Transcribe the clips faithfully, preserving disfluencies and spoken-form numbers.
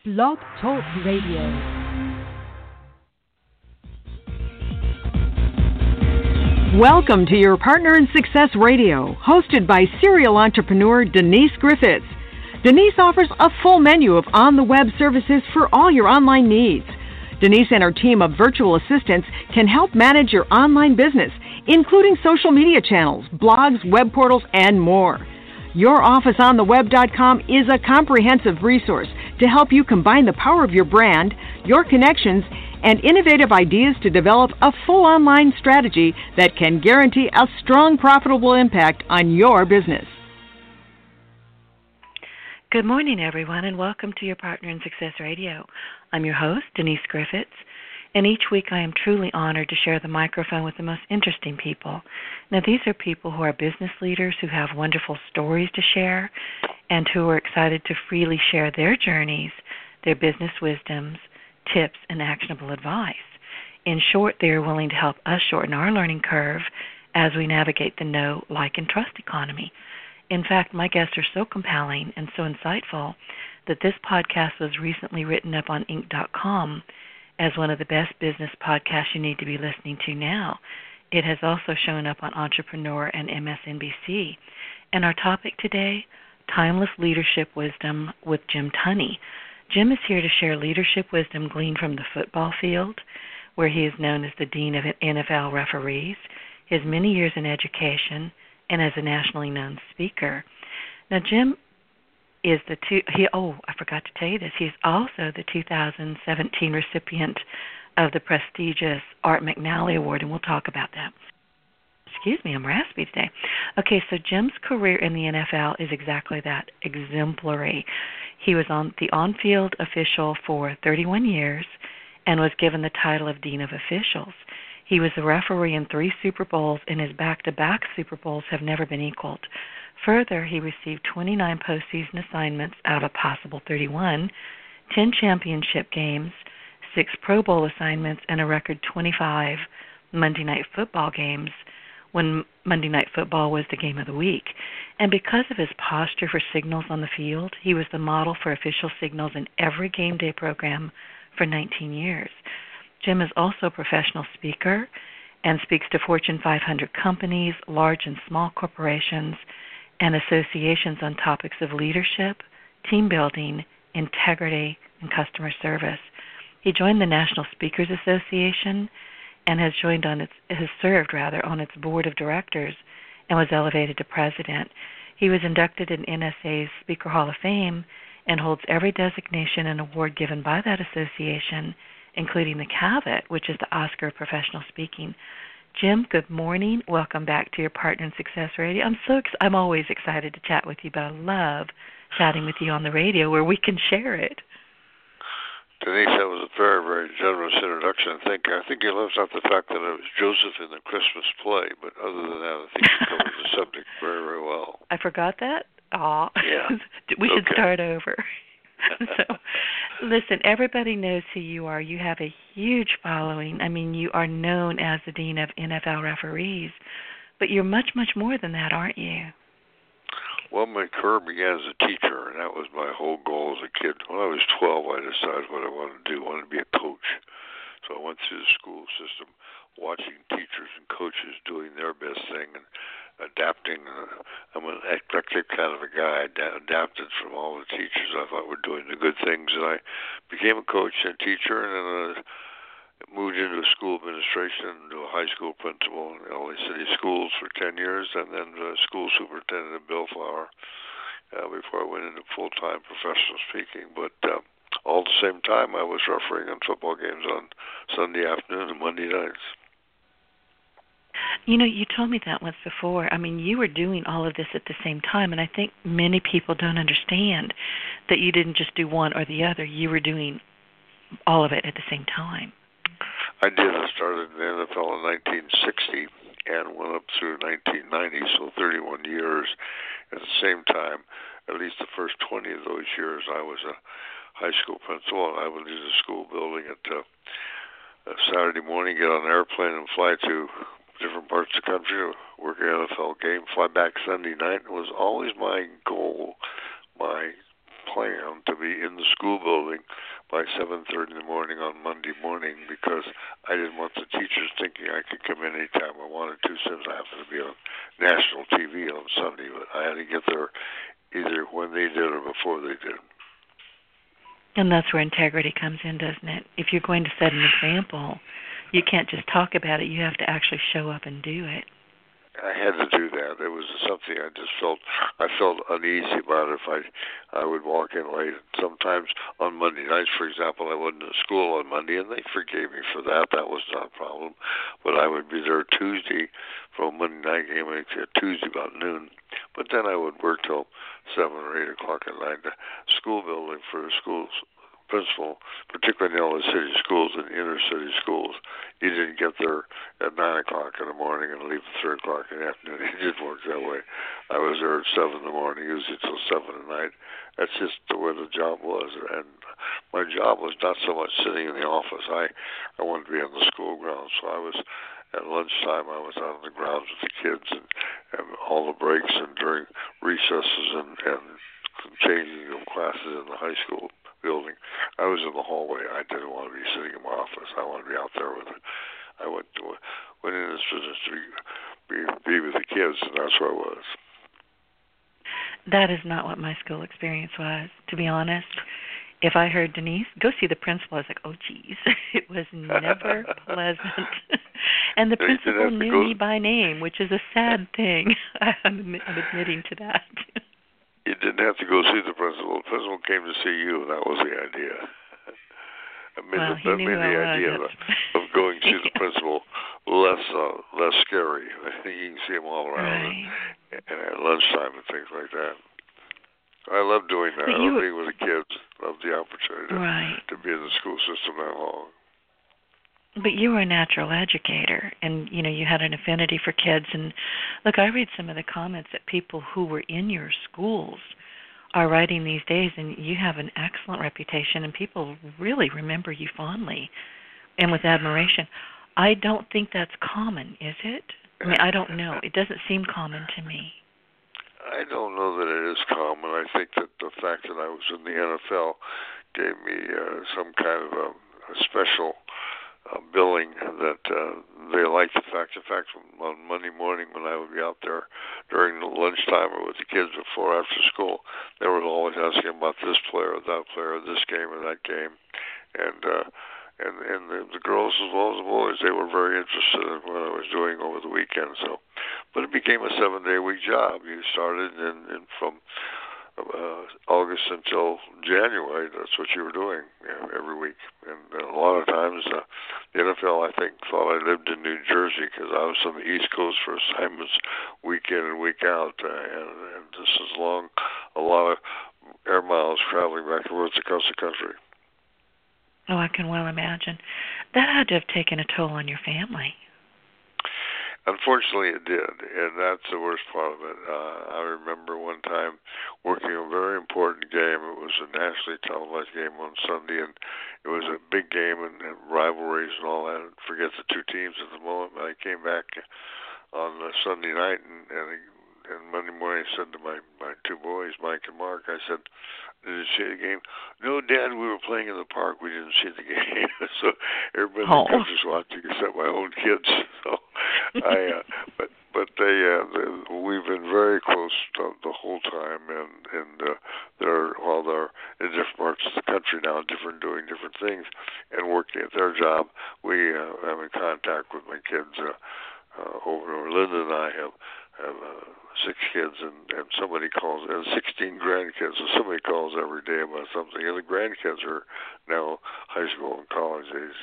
Blog Talk Radio. Welcome to your Partner in Success Radio, hosted by serial entrepreneur Denise Griffiths. Denise offers a full menu of on-the-web services for all your online needs. Denise and her team of virtual assistants can help manage your online business, including social media channels, blogs, web portals, and more. your office on the web dot com is a comprehensive resource to help you combine the power of your brand, your connections, and innovative ideas to develop a full online strategy that can guarantee a strong, profitable impact on your business. Good morning, everyone, and welcome to your Partner in Success Radio. I'm your host, Denise Griffiths, and each week I am truly honored to share the microphone with the most interesting people. Now, these are people who are business leaders who have wonderful stories to share and who are excited to freely share their journeys, their business wisdoms, tips, and actionable advice. In short, they are willing to help us shorten our learning curve as we navigate the know, like, and trust economy. In fact, my guests are so compelling and so insightful that this podcast was recently written up on Inc dot com as one of the best business podcasts you need to be listening to now. It has also shown up on Entrepreneur and M S N B C. And our topic today, Timeless Leadership Wisdom with Jim Tunney. Jim is here to share leadership wisdom gleaned from the football field, where he is known as the Dean of N F L Referees, his many years in education, and as a nationally known speaker. Now, Jim is the two, he, oh, I forgot to tell you this, he's also the two thousand seventeen recipient of the prestigious Art McNally Award, and we'll talk about that. Excuse me, I'm raspy today. Okay, so Jim's career in the N F L is exactly that, exemplary. He was on the on-field official for thirty-one years and was given the title of Dean of Officials. He was a referee in three Super Bowls, and his back-to-back Super Bowls have never been equaled. Further, he received twenty-nine postseason assignments out of possible thirty-one, ten championship games, six Pro Bowl assignments, and a record twenty-five Monday Night Football games when Monday Night Football was the game of the week. And because of his posture for signals on the field, he was the model for official signals in every game day program for nineteen years. Jim is also a professional speaker and speaks to Fortune five hundred companies, large and small corporations, and associations on topics of leadership, team building, integrity, and customer service. He joined the National Speakers Association and has joined on its has served rather on its board of directors and was elevated to president. He was inducted in N S A's Speaker Hall of Fame and holds every designation and award given by that association, including the CAVIT, which is the Oscar of Professional Speaking. Jim, good morning. Welcome back to your Partner in Success Radio. I'm so ex- I'm always excited to chat with you, but I love chatting with you on the radio where we can share it. Denise, that was a very, very generous introduction. I think I think you left out the fact that it was Joseph in the Christmas play, but other than that, I think you covered the subject very, very well. I forgot that? Aw. Yeah. We should okay. start over. So, listen, everybody knows who you are. You have a huge following. I mean, you are known as the Dean of N F L Referees, but you're much, much more than that, aren't you? Well, my career began as a teacher, and that was my whole goal as a kid. When I was twelve, I decided what I wanted to do. I wanted to be a coach. So I went through the school system watching teachers and coaches doing their best thing and adapting. Uh, I'm an eclectic kind of a guy. I ad- adapted from all the teachers I thought were doing the good things. And I became a coach and teacher, and then uh, moved into school administration, into a high school principal in L A City Schools for ten years, and then uh, school superintendent at Bellflower uh, before I went into full-time professional speaking. But uh, all at the same time, I was refereeing on football games on Sunday afternoon and Monday nights. You know, you told me that once before. I mean, you were doing all of this at the same time, and I think many people don't understand that you didn't just do one or the other. You were doing all of it at the same time. I did. I started in the N F L in nineteen sixty and went up through nineteen ninety, so thirty-one years. At the same time, at least the first twenty of those years, I was a high school principal, and I would leave the school building at uh, a Saturday morning, get on an airplane, and fly to different parts of the country to work an N F L game, fly back Sunday night. It was always my goal, my plan to be in the school building by seven thirty in the morning on Monday morning because I didn't want the teachers thinking I could come in anytime I wanted to since I happened to be on national T V on Sunday. But I had to get there either when they did or before they did. And that's where integrity comes in, doesn't it? If you're going to set an example, you can't just talk about it. You have to actually show up and do it. I had to do that. It was something I just felt, I felt uneasy about if I I would walk in late. Sometimes on Monday nights, for example, I wasn't in school on Monday, and they forgave me for that. That was not a problem. But I would be there Tuesday for a Monday night game, and Tuesday about noon. But then I would work till seven or eight o'clock at night. The school building for the schools principal, particularly in all the city schools and inner city schools, you didn't get there at nine o'clock in the morning and leave at three o'clock in the afternoon. It didn't work that way. I was there at seven in the morning, usually till seven at night. That's just the way the job was. And my job was not so much sitting in the office. I, I wanted to be on the school grounds, so I was at lunchtime. I was out on the grounds with the kids and, and all the breaks and during recesses and, and changing of classes in the high school building. I was in the hallway. I didn't want to be sitting in my office. I wanted to be out there with it. I went to, went in this business to be, be, be with the kids, and that's where I was. That is not what my school experience was, to be honest. If I heard, Denise, go see the principal, I was like, oh, geez. It was never pleasant. And the principal knew go... me by name, which is a sad thing. I'm, I'm admitting to that. You didn't have to go see the principal. The principal came to see you, and that was the idea. I made well, the, that made the idea of, of going to see the principal less uh, less scary. I think you can see him all around right. and, and at lunchtime and things like that. I love doing that. I love being with the kids. I love the opportunity right. to be in the school system that long. But you were a natural educator, and, you know, you had an affinity for kids. And, look, I read some of the comments that people who were in your schools are writing these days, and you have an excellent reputation, and people really remember you fondly and with admiration. I don't think that's common, is it? I mean, I don't know. It doesn't seem common to me. I don't know that it is common. I think that the fact that I was in the N F L gave me uh, some kind of a, a special Uh, billing that uh, they liked the fact. In fact, on Monday morning when I would be out there during the lunchtime or with the kids before after school, they were always asking about this player or that player, this game or that game, and uh, and and the, the girls as well as the boys, they were very interested in what I was doing over the weekend. So, but it became a seven-day-week job. You started and, and from Uh, August until January, that's what you were doing, you know, every week. And, and a lot of times, uh, the N F L, I think, thought I lived in New Jersey because I was on the East Coast for assignments week in and week out. Uh, and, and this is long, a lot of air miles traveling back and forth across the country. Oh, I can well imagine. That had to have taken a toll on your family. Unfortunately, it did, and that's the worst part of it. Uh, I remember one time working a very important game. It was a nationally televised game on Sunday, and it was a big game and, and rivalries and all that. And forget the two teams at the moment. But I came back on uh, Sunday night, and, and, and Monday morning I said to my, my two boys, Mike and Mark, I said, did you see the game? No, Dad, we were playing in the park. We didn't see the game. So everybody oh. was just watching except my own kids. So I, uh, but but they, uh, they, we've been very close the, the whole time, and and uh, they're while they're in different parts of the country now, different doing different things, and working at their job. We uh, have in contact with my kids uh, uh, over there. Linda and I have have. Uh, six kids, and, and somebody calls, and sixteen grandkids, so somebody calls every day about something, and the grandkids are now high school and college age.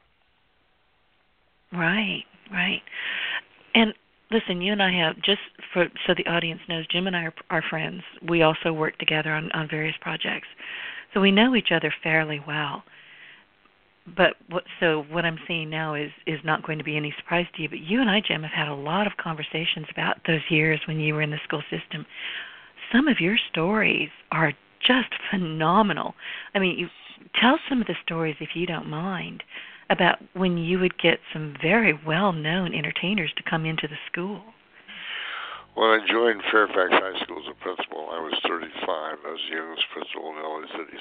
Right, right. And listen, you and I have, just for so the audience knows, Jim and I are, are friends. We also work together on, on various projects. So we know each other fairly well. But what, so what I'm saying now is, is not going to be any surprise to you. But you and I, Jim, have had a lot of conversations about those years when you were in the school system. Some of your stories are just phenomenal. I mean, you tell some of the stories, if you don't mind, about when you would get some very well-known entertainers to come into the school. When I joined Fairfax High School as a principal, I was thirty-five. I was the youngest principal in L A City School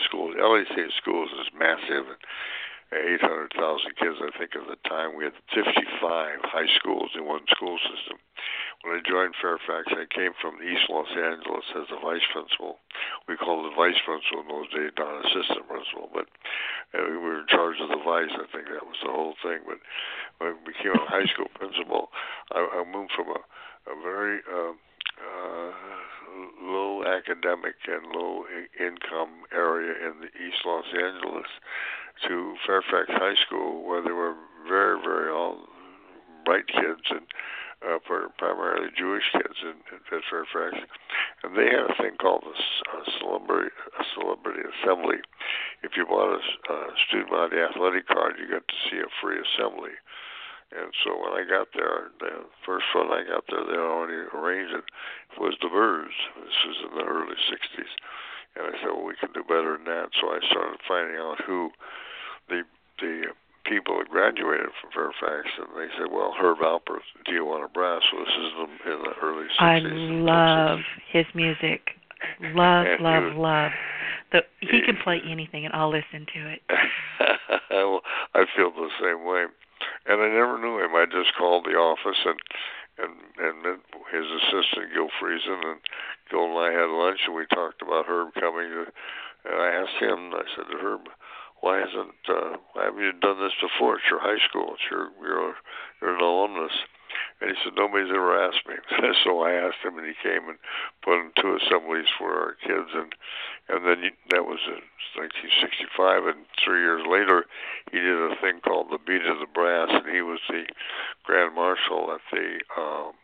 L A State Schools is massive. eight hundred thousand kids, I think, at the time. We had fifty-five high schools in one school system. When I joined Fairfax, I came from East Los Angeles as a vice principal. We called it vice principal in those days, not assistant principal, but uh, we were in charge of the vice. I think that was the whole thing. But when I became a high school principal, I, I moved from a, a very uh, uh, low academic and low income area in the East Los Angeles to Fairfax High School, where there were very, very all bright kids and uh, primarily Jewish kids in, in at Fairfax, and they had a thing called a, a celebrity a celebrity assembly. If you bought a, a student body athletic card, you got to see a free assembly. And so when I got there, the first one I got there, they already arranged it. It was the Birds. This was in the early sixties. And I said, well, we can do better than that. So I started finding out who the the people that graduated from Fairfax, and they said, well, Herb Alpert, Tijuana Brass. So this is in the, in the early sixties. I love his music. Love, and love, was, love. The, he, he can play anything, and I'll listen to it. Well, I feel the same way. And I never knew him. I just called the office and and and met his assistant, Gil Friesen, and Gil and I had lunch, and we talked about Herb coming. To, and I asked him, I said to Herb, why hasn't uh, why haven't you done this before? It's your high school. It's your you're, you're an alumnus. And he said, nobody's ever asked me. So I asked him, and he came and put in two assemblies for our kids. And and then he, that was in nineteen sixty-five, and three years later, he did a thing called the Beat of the Brass, and he was the Grand Marshal at the um,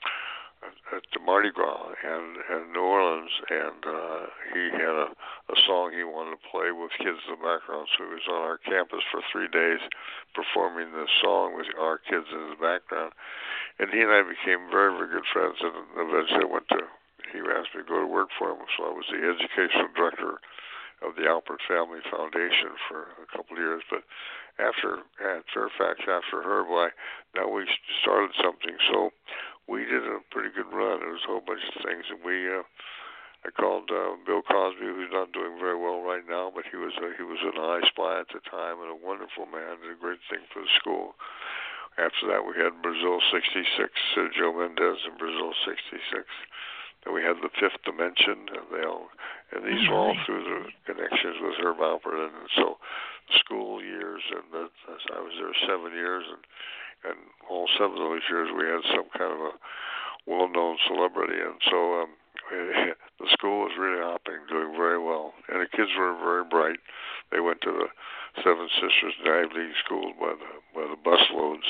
at the Mardi Gras and, and New Orleans, and uh, he had a, a song he wanted to play with kids in the background, so he was on our campus for three days performing this song with our kids in the background. And he and I became very, very good friends, and eventually I went to, he asked me to go to work for him, so I was the educational director of the Alpert Family Foundation for a couple of years. But after, at Fairfax, after Herb, I, now we started something, so we did a pretty good run. There was a whole bunch of things, and we, uh, I called uh, Bill Cosby, who's not doing very well right now, but he was a, he was an I S P Y at the time and a wonderful man, did a great thing for the school. After that, we had Brazil sixty-six, uh, Joe Mendez in Brazil sixty-six. Then we had the Fifth Dimension, and they all, and these were all through the connections with Herb Alpert. And so, school years, and the, I was there seven years, and and all seven of those years we had some kind of a well-known celebrity, and so um, the school was really hopping, doing very well, and the kids were very bright. They went to the Seven Sisters Dive League School by the by the busloads.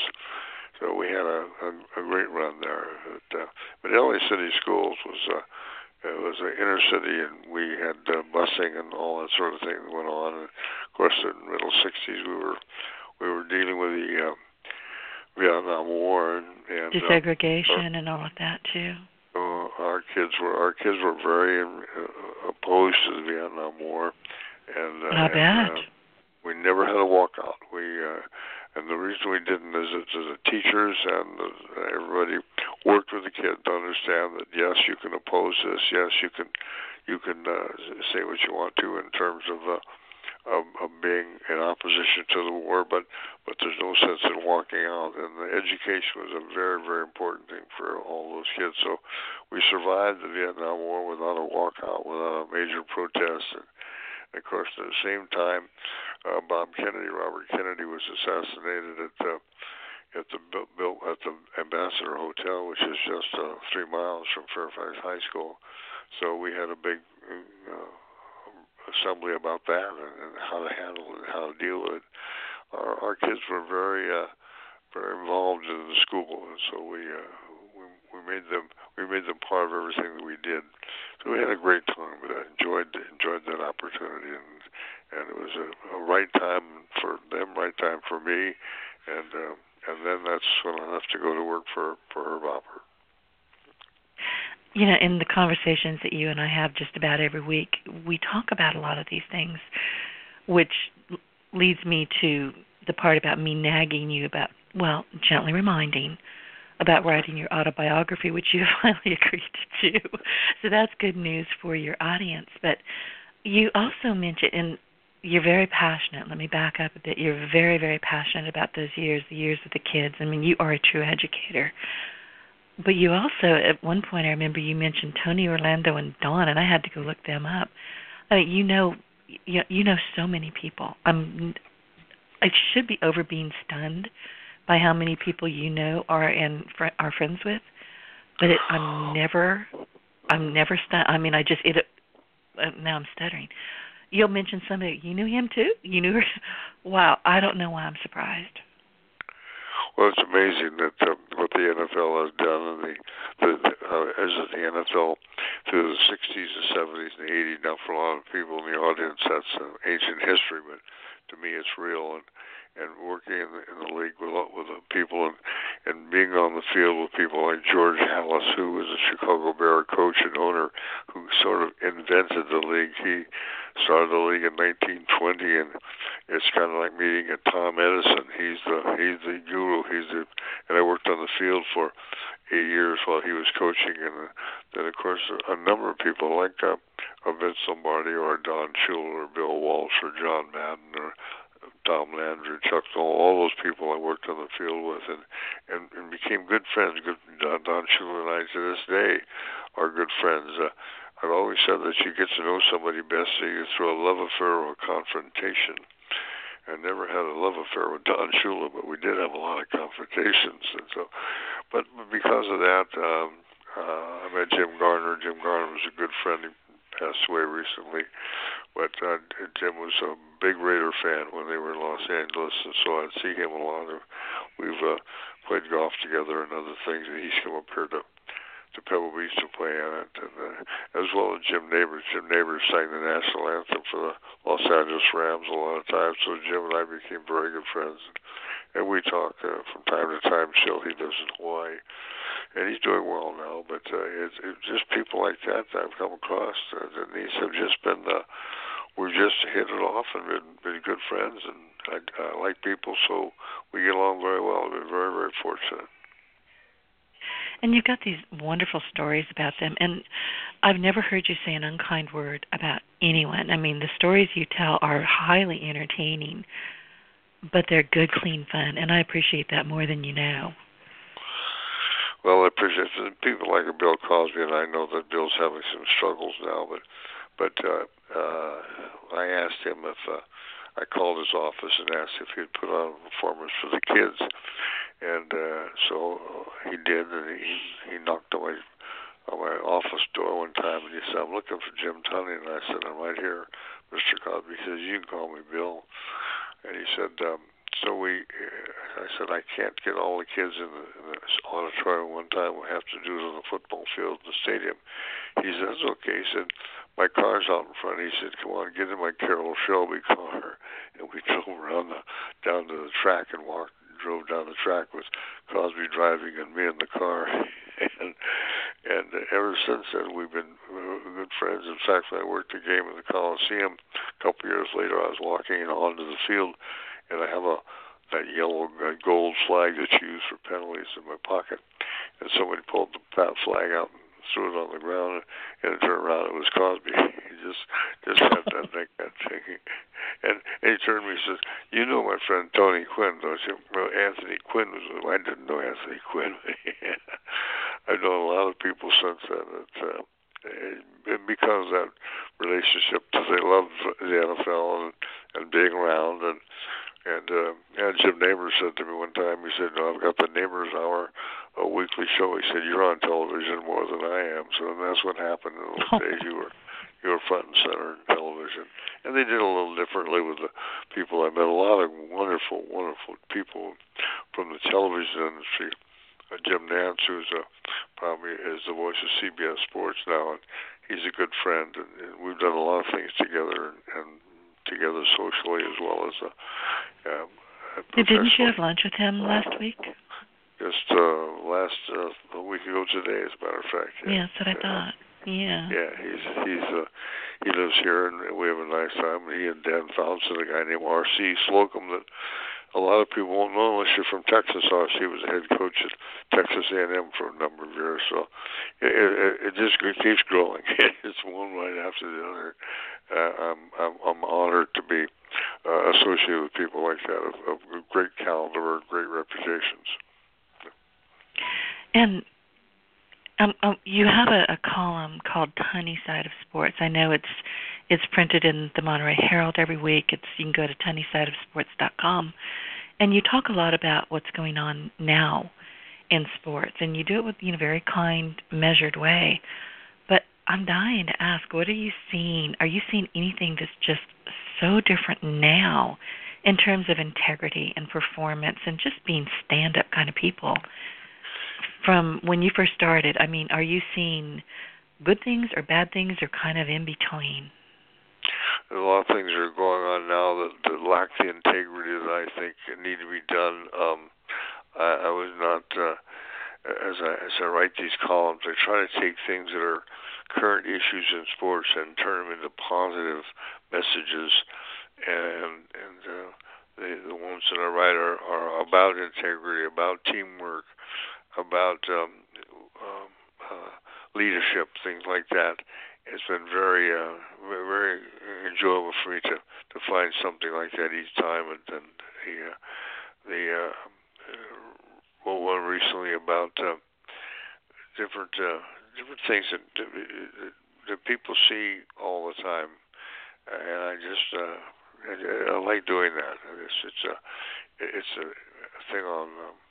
So we had a, a, a great run there. But, uh, but L A City Schools was uh, it was an inner city, and we had uh, busing and all that sort of thing that went on. And of course, in the middle sixties, we were we were dealing with the uh, Vietnam War and, and desegregation uh, and all of that too. Uh, our kids were our kids were very uh, opposed to the Vietnam War, and uh, I bet. And, uh, we never had a walkout. We uh, and the reason we didn't is that the teachers and the, everybody worked with the kid to understand that yes, you can oppose this. Yes, you can you can uh, say what you want to in terms of. Uh, Of, of being in opposition to the war, but but there's no sense in walking out. And the education was a very, very important thing for all those kids. So we survived the Vietnam War without a walkout, without a major protest. And, and of course, at the same time, uh, Bob Kennedy, Robert Kennedy, was assassinated at the at the built at the Ambassador Hotel, which is just uh, three miles from Fairfax High School. So we had a big. Uh, assembly about that and how to handle it, how to deal with it. Our, our kids were very, uh, very involved in the school, and so we, uh, we we made them we made them part of everything that we did. So we had a great time. But I enjoyed enjoyed that opportunity, and and it was a, a right time for them, right time for me, and uh, and then that's when I left to go to work for for Herb Alpert. You know, in the conversations that you and I have just about every week, we talk about a lot of these things, which leads me to the part about me nagging you about, well, gently reminding about writing your autobiography, which you finally agreed to do. So that's good news for your audience. But you also mentioned, and you're very passionate. Let me back up a bit. You're very, very passionate about those years, the years with the kids. I mean, you are a true educator. But you also, at one point, I remember you mentioned Tony Orlando and Dawn, and I had to go look them up. I mean, you know, you, you know so many people. I'm, I should be over being stunned by how many people you know are and fr- are friends with. But it, I'm never, I'm never stunned. I mean, I just it. Uh, now I'm stuttering. You'll mention somebody. You knew him too. You knew her. Wow. I don't know why I'm surprised. Well, it's amazing that uh, what the N F L has done, and the, the, the uh, as the N F L through the sixties, the seventies, and the eighties. Now, for a lot of people in the audience, that's uh, ancient history, but to me, it's real. And and working in the, in the league with with the people, and and being on the field with people like George Halas, who was a Chicago Bear coach and owner, who sort of invented the league. He started the league in nineteen twenty, and it's kind of like meeting a Tom Edison. He's the he's the guru. He's the and I worked on the field for eight years while he was coaching, and uh, then of course a, a number of people like uh, Vince Lombardi or Don Shula or Bill Walsh or John Madden or Tom Landry, Chuck Noll, all those people I worked on the field with, and, and, and became good friends. Good Don, Don Shula and I, to this day, are good friends. Uh, I've always said that you get to know somebody best either through a love affair or a confrontation. I never had a love affair with Don Shula, but we did have a lot of confrontations. And so, but because of that, um, uh, I met Jim Garner. Jim Garner was a good friend. He passed away recently. But uh, Jim was a big Raider fan when they were in Los Angeles, and so I'd see him a lot. We've uh, played golf together and other things, and he's come up here to, to Pebble Beach to play on it, and uh, as well as Jim Neighbors. Jim Neighbors sang the national anthem for the Los Angeles Rams a lot of times, so Jim and I became very good friends. And we talk uh, from time to time still. He lives in Hawaii, and he's doing well now, but uh, it's, it's just people like that that I've come across. Uh, Denise have just been... Uh, We've just hit it off and been, been good friends, and I, I like people, so we get along very well. We've been very, very fortunate. And you've got these wonderful stories about them, and I've never heard you say an unkind word about anyone. I mean, the stories you tell are highly entertaining, but they're good, clean fun, and I appreciate that more than you know. Well, I appreciate it. People like Bill Cosby, and I know that Bill's having some struggles now, but but uh, uh, I asked him if uh, I called his office and asked if he'd put on a performance for the kids, and uh, so he did, and he he knocked on my on my office door one time, and he said, "I'm looking for Jim Tunney," and I said, "I'm right here, Mister Cosby." He says, "You can call me Bill," and he said. Um, So we, I said, I can't get all the kids in the, in the auditorium one time. We have to do it on the football field, the stadium. He said, that's okay. He said, my car's out in front. He said, come on, get in my Carroll Shelby car. And we drove around the, down to the track and walked, drove down the track with Cosby driving and me in the car. and and ever since then, we've been good friends. In fact, when I worked a game in the Coliseum, a couple years later, I was walking onto the field, and I have a that yellow uh, gold flag that's used for penalties in my pocket. And somebody pulled the, that flag out and threw it on the ground, and it turned around. It was Cosby. He just just had that thing, that thing. And, and he turned to me and says, "You know my friend Tony Quinn, don't you?" Well, Anthony Quinn was. I didn't know Anthony Quinn. I've known a lot of people since then. That, uh, and because of that relationship, they love the N F L and, and being around. And And, uh, and Jim Neighbors said to me one time, he said, no, I've got the Neighbors Hour, a weekly show. He said, you're on television more than I am. So that's what happened in those oh. days. You were you were front and center in television. And they did a little differently with the people. I met a lot of wonderful, wonderful people from the television industry. Uh, Jim Nance, who's uh, probably is the voice of C B S Sports now, and he's a good friend. And, and we've done a lot of things together, and, and together socially as well as uh, um, didn't you have lunch with him last week? Just uh, last uh, a week ago today, as a matter of fact. Yeah, yeah that's what I thought. Yeah. Yeah, he's he's uh, he lives here, and we have a nice time. He and Dan Thompson, a guy named R C Slocum, that a lot of people won't know unless you're from Texas. R C was the head coach at Texas A and M for a number of years, so it, it, it just keeps growing. It's one right after the other. Uh, I'm, I'm I'm honored to be like that of, of great caliber or great reputations. And um, um, you have a, a column called Tiny Side of Sports. I know it's it's printed in the Monterey Herald every week. It's you can go to tiny side of sports dot com, and you talk a lot about what's going on now in sports, and you do it with you know very kind, measured way. But I'm dying to ask, what are you seeing? Are you seeing anything that's just so different now in terms of integrity and performance and just being stand-up kind of people from when you first started? I mean, are you seeing good things or bad things or kind of in between? A lot of things are going on now that, that lack the integrity that I think need to be done. Um, I, I was not, uh, as I as I write these columns, I try to take things that are current issues in sports and turn them into positive messages. And and uh, the the ones that I write are, are about integrity, about teamwork, about um, um, uh, leadership, things like that. It's been very, uh, very enjoyable for me to, to find something like that each time. And then the uh, the uh, well, one recently about uh, different uh, different things that that people see all the time, and I just uh, I, I like doing that. It's it's a it's a thing on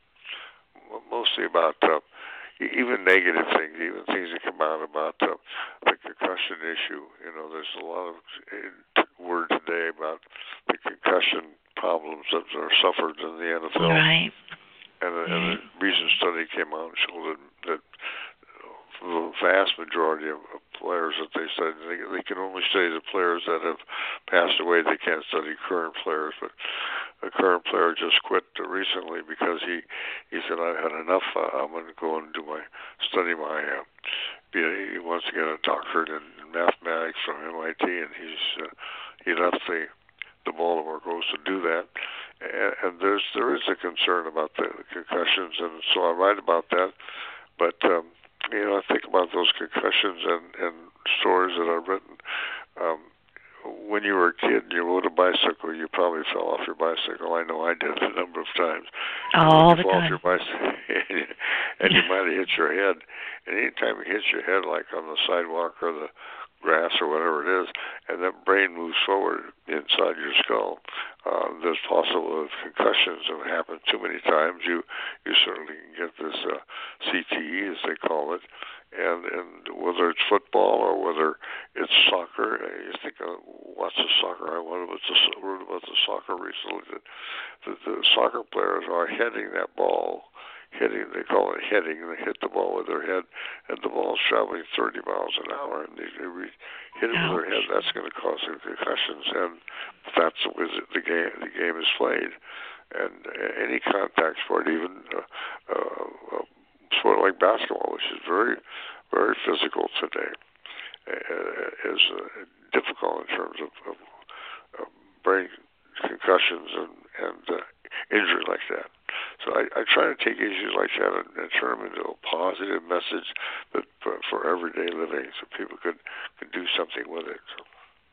um, mostly about. Uh, Even negative things, even things that come out about uh, the concussion issue. You know, there's a lot of word today about the concussion problems that are suffered in the N F L. Right. And, a, and a recent study came out and showed that, that for the vast majority of, of players that they studied, they, they can only study the players that have passed away. They can't study current players, but a current player just quit recently because he, he said, I've had enough. Uh, I'm going to go and do my study my. Uh, be a, he wants to get a doctorate in, in mathematics from M I T, and he's uh, he left the the Baltimore Colts to do that. And, and there's there is a concern about the, the concussions, and so I write about that. But um, you know, I think about those concussions and, and stories that I've written. Um, When you were a kid and you rode a bicycle, you probably fell off your bicycle. I know I did a number of times. All you the fall time. off your bicycle, and you might have hit your head. And anytime you hit your head, like on the sidewalk or the grass or whatever it is, and that brain moves forward inside your skull, uh, there's possible of concussions that happen too many times. You you certainly can get this uh, C T E, as they call it. And and whether it's football or whether it's soccer, you think, uh, what's the soccer? I wonder what's the word about the soccer recently. That, that the soccer players are heading that ball, hitting. They call it heading. They hit the ball with their head, and the ball's traveling thirty miles an hour, and they, they re- hit it with their head. That's going to cause them concussions, and that's the way the game the game is played. And uh, any contact sport, even uh, uh, sport like basketball, which is very, very physical today, uh, is uh, difficult in terms of, of, of brain concussions and, and uh, injury like that. So I, I try to take issues like that and, and turn them into a positive message that for, for everyday living, so people could, could do something with it. So.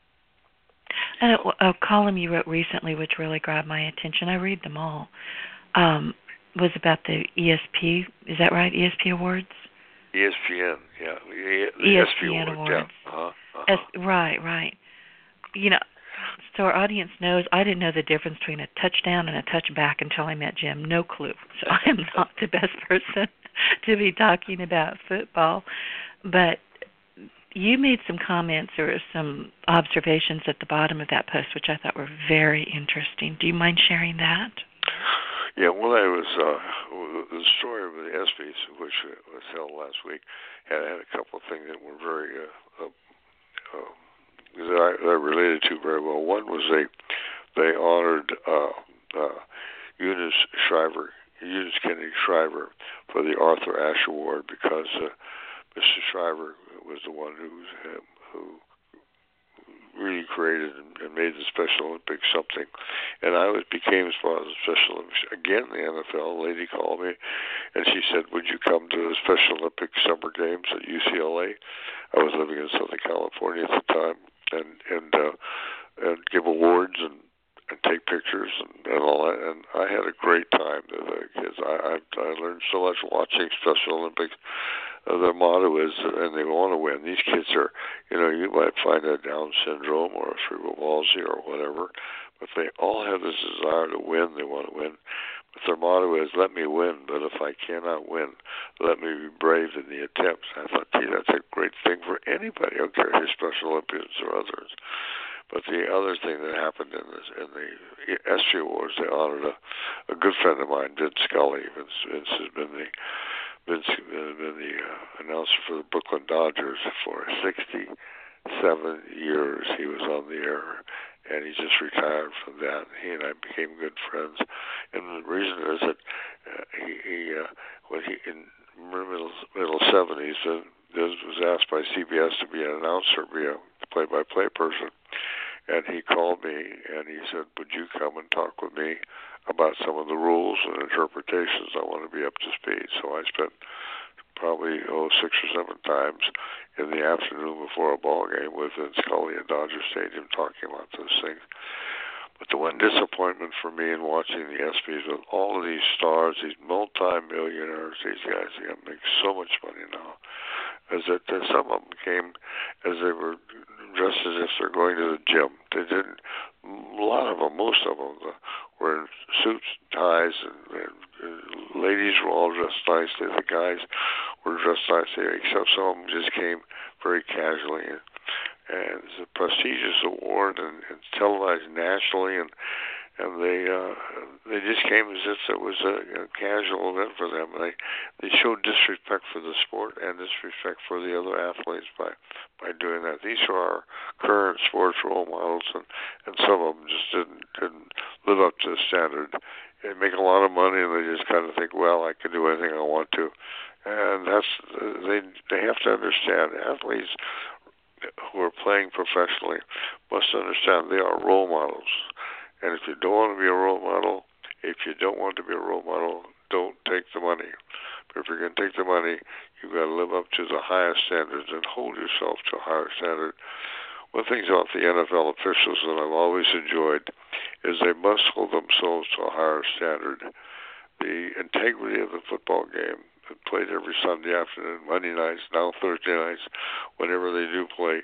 And a, a column you wrote recently, which really grabbed my attention, I read them all, um, was about the E S P. Is that right? E S P Awards? E S P N, yeah. The, the E S P N E S P Awards. Awards. Yeah. Uh-huh. Uh-huh. Es- right, right. You know, so our audience knows I didn't know the difference between a touchdown and a touchback until I met Jim. No clue. So I am not the best person to be talking about football. But you made some comments or some observations at the bottom of that post, which I thought were very interesting. Do you mind sharing that? Yeah, well, I was uh, the story of the ESPYs, which was held last week, had, had a couple of things that were very uh, uh, uh, that, I, that I related to very well. One was they they honored uh, uh, Eunice Shriver, Eunice Kennedy Shriver, for the Arthur Ashe Award because uh, Mister Shriver was the one who uh, who. really created and made the Special Olympics something. And I was became sponsor of the Special Olympics. Again, the N F L lady called me, and she said, would you come to the Special Olympics Summer Games at U C L A? I was living in Southern California at the time, and and uh, and give awards and and take pictures and, and all that. And I had a great time with the kids. I, I I learned so much watching Special Olympics. Uh, their motto is, and they want to win. These kids are, you know, you might find a Down syndrome or a cerebral palsy or whatever, but they all have this desire to win. They want to win. But their motto is, let me win, but if I cannot win, let me be brave in the attempts. I thought, gee, that's a great thing for anybody. I don't care if you're Special Olympians or others. But the other thing that happened in, this, in the ESPY Awards, they honored a, a good friend of mine, Vince Scully. Vince, Vince has been the Vince has been the uh, announcer for the Brooklyn Dodgers for sixty-seven years. He was on the air, and he just retired from that. He and I became good friends, and the reason is that uh, he, he uh, when he in middle middle seventies, uh, was asked by C B S to be an announcer, be a play-by-play person. And he called me and he said, would you come and talk with me about some of the rules and interpretations? I want to be up to speed. So I spent probably, oh, six or seven times in the afternoon before a ball game with Vince Scully at Dodger Stadium talking about those things. But the one disappointment for me in watching the ESPYs with all of these stars, these multi-millionaires, these guys, they make so much money now, is that uh, some of them came as they were dressed as if they're going to the gym. They didn't. A lot of them, most of them, uh, were in suits, ties, and, and uh, ladies were all dressed nicely. The guys were dressed nicely, except some of them just came very casually. And, and it's a prestigious award and, and televised nationally, and and they uh, they just came as if it was a, a casual event for them. And they they showed disrespect for the sport and disrespect for the other athletes by by doing that. These are our current sports role models, and, and some of them just didn't didn't live up to the standard. They make a lot of money, and they just kind of think, well, I can do anything I want to, and that's they they have to understand athletes who are playing professionally must understand they are role models. And if you don't want to be a role model, if you don't want to be a role model, don't take the money. But if you're going to take the money, you've got to live up to the highest standards and hold yourself to a higher standard. One thing about the N F L officials that I've always enjoyed is they must hold themselves to a higher standard. The integrity of the football game, played every Sunday afternoon, Monday nights, now Thursday nights, whenever they do play,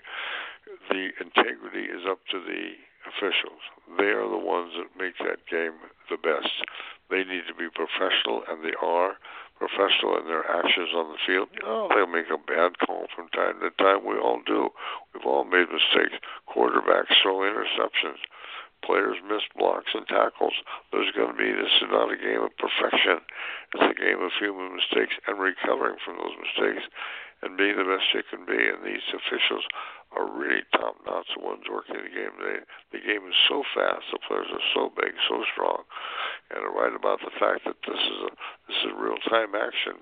the integrity is up to the officials. They are the ones that make that game the best. They need to be professional, and they are professional in their actions on the field. Oh, they'll make a bad call from time to time. We all do. We've all made mistakes. Quarterbacks throw interceptions. Players miss blocks and tackles. There's going to be, this is not a game of perfection. It's a game of human mistakes and recovering from those mistakes and being the best you can be. And these officials are really top-notch, the ones working the game. They, the game is so fast. The players are so big, so strong. And they're right about the fact that this is a this is real-time action.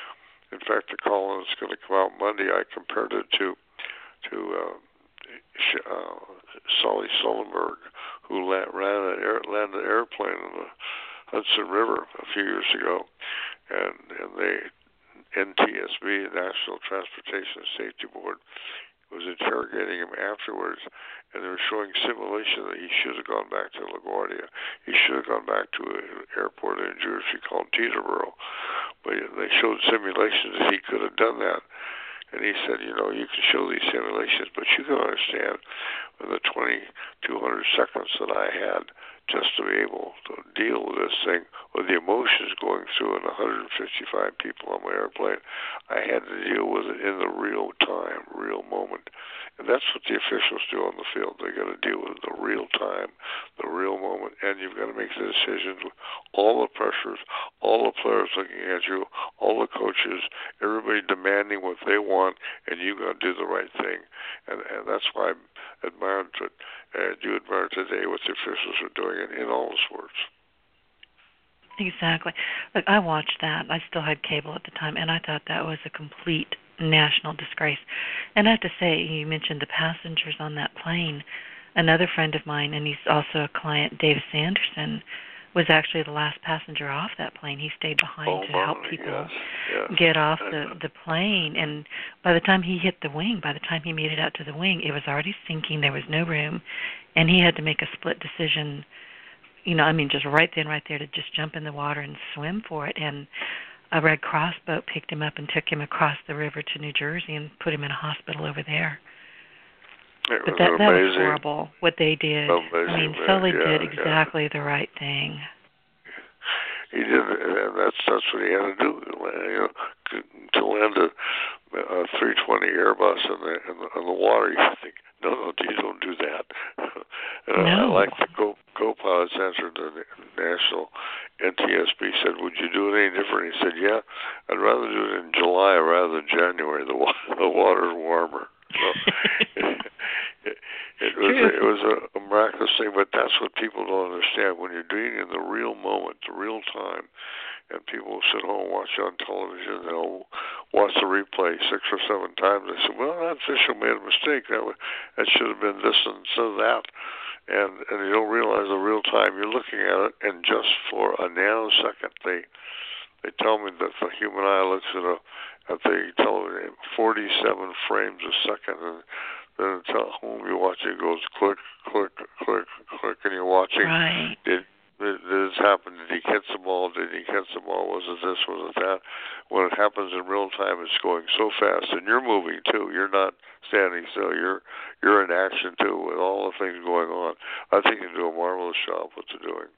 In fact, the call that's going to come out Monday, I compared it to, to uh, uh, Sully Sullenberg, who ran an air, landed an airplane in the Hudson River a few years ago, and, and they, N T S B, the National Transportation Safety Board, was interrogating him afterwards, and they were showing simulation that he should have gone back to LaGuardia. He should have gone back to an airport in New Jersey called Teterboro. But they showed simulations that he could have done that. And he said, you know, you can show these simulations, but you can understand in the twenty-two hundred seconds that I had just to be able to deal with this thing, with the emotions going through and one hundred fifty-five people on my airplane, I had to deal with it in the real time, real moment. And that's what the officials do on the field. They got to deal with the real time, the real moment, and you've got to make the decisions with all the pressures, all the players looking at you, all the coaches, everybody demanding what they want, and you got to do the right thing. And, and that's why I admire to, uh, do admire today what the officials are doing in, in all the sports. Exactly. Look, I watched that. I still had cable at the time, and I thought that was a complete national disgrace. And I have to say, you mentioned the passengers on that plane. Another friend of mine, and he's also a client, Dave Sanderson, was actually the last passenger off that plane. He stayed behind oh, to my, help people yes, yes. get off the, the plane. And by the time he hit the wing, by the time he made it out to the wing, it was already sinking. There was no room. And he had to make a split decision, you know, I mean, just right then, right there, to just jump in the water and swim for it. And a Red Cross boat picked him up and took him across the river to New Jersey and put him in a hospital over there. It but was that, that amazing. was horrible, what they did. Amazing, I mean, man. Sully yeah, did exactly yeah. the right thing. He did, and that's that's what he had to do. You know, to land a, a three twenty Airbus in the, in the in the water, you think, no, no, you don't do that. And no. I like the co co-pilot's answer to the national N T S B. Said, "Would you do it any different?" He said, "Yeah, I'd rather do it in July rather than January. The water, the water's warmer." So, it, it was a, it was a, a miraculous thing, but that's what people don't understand. When you're doing it in the real moment, the real time, and people will sit home and watch on television, they'll watch the replay six or seven times. They say, "Well, that official made a mistake. That was, that should have been this instead of that." And and you don't realize the real time you're looking at it, and just for a nanosecond, they they tell me that the human eye looks at a at the television forty-seven frames a second, and then at home you watch it, it goes click, click, click, click, and you're watching. Right. Did, did this happen? Did he catch the ball? Did he catch the ball? Was it this? Was it that? When it happens in real time, it's going so fast, and you're moving too. You're not standing still. You're you're in action too, with all the things going on. I think you do a marvelous job what they're doing.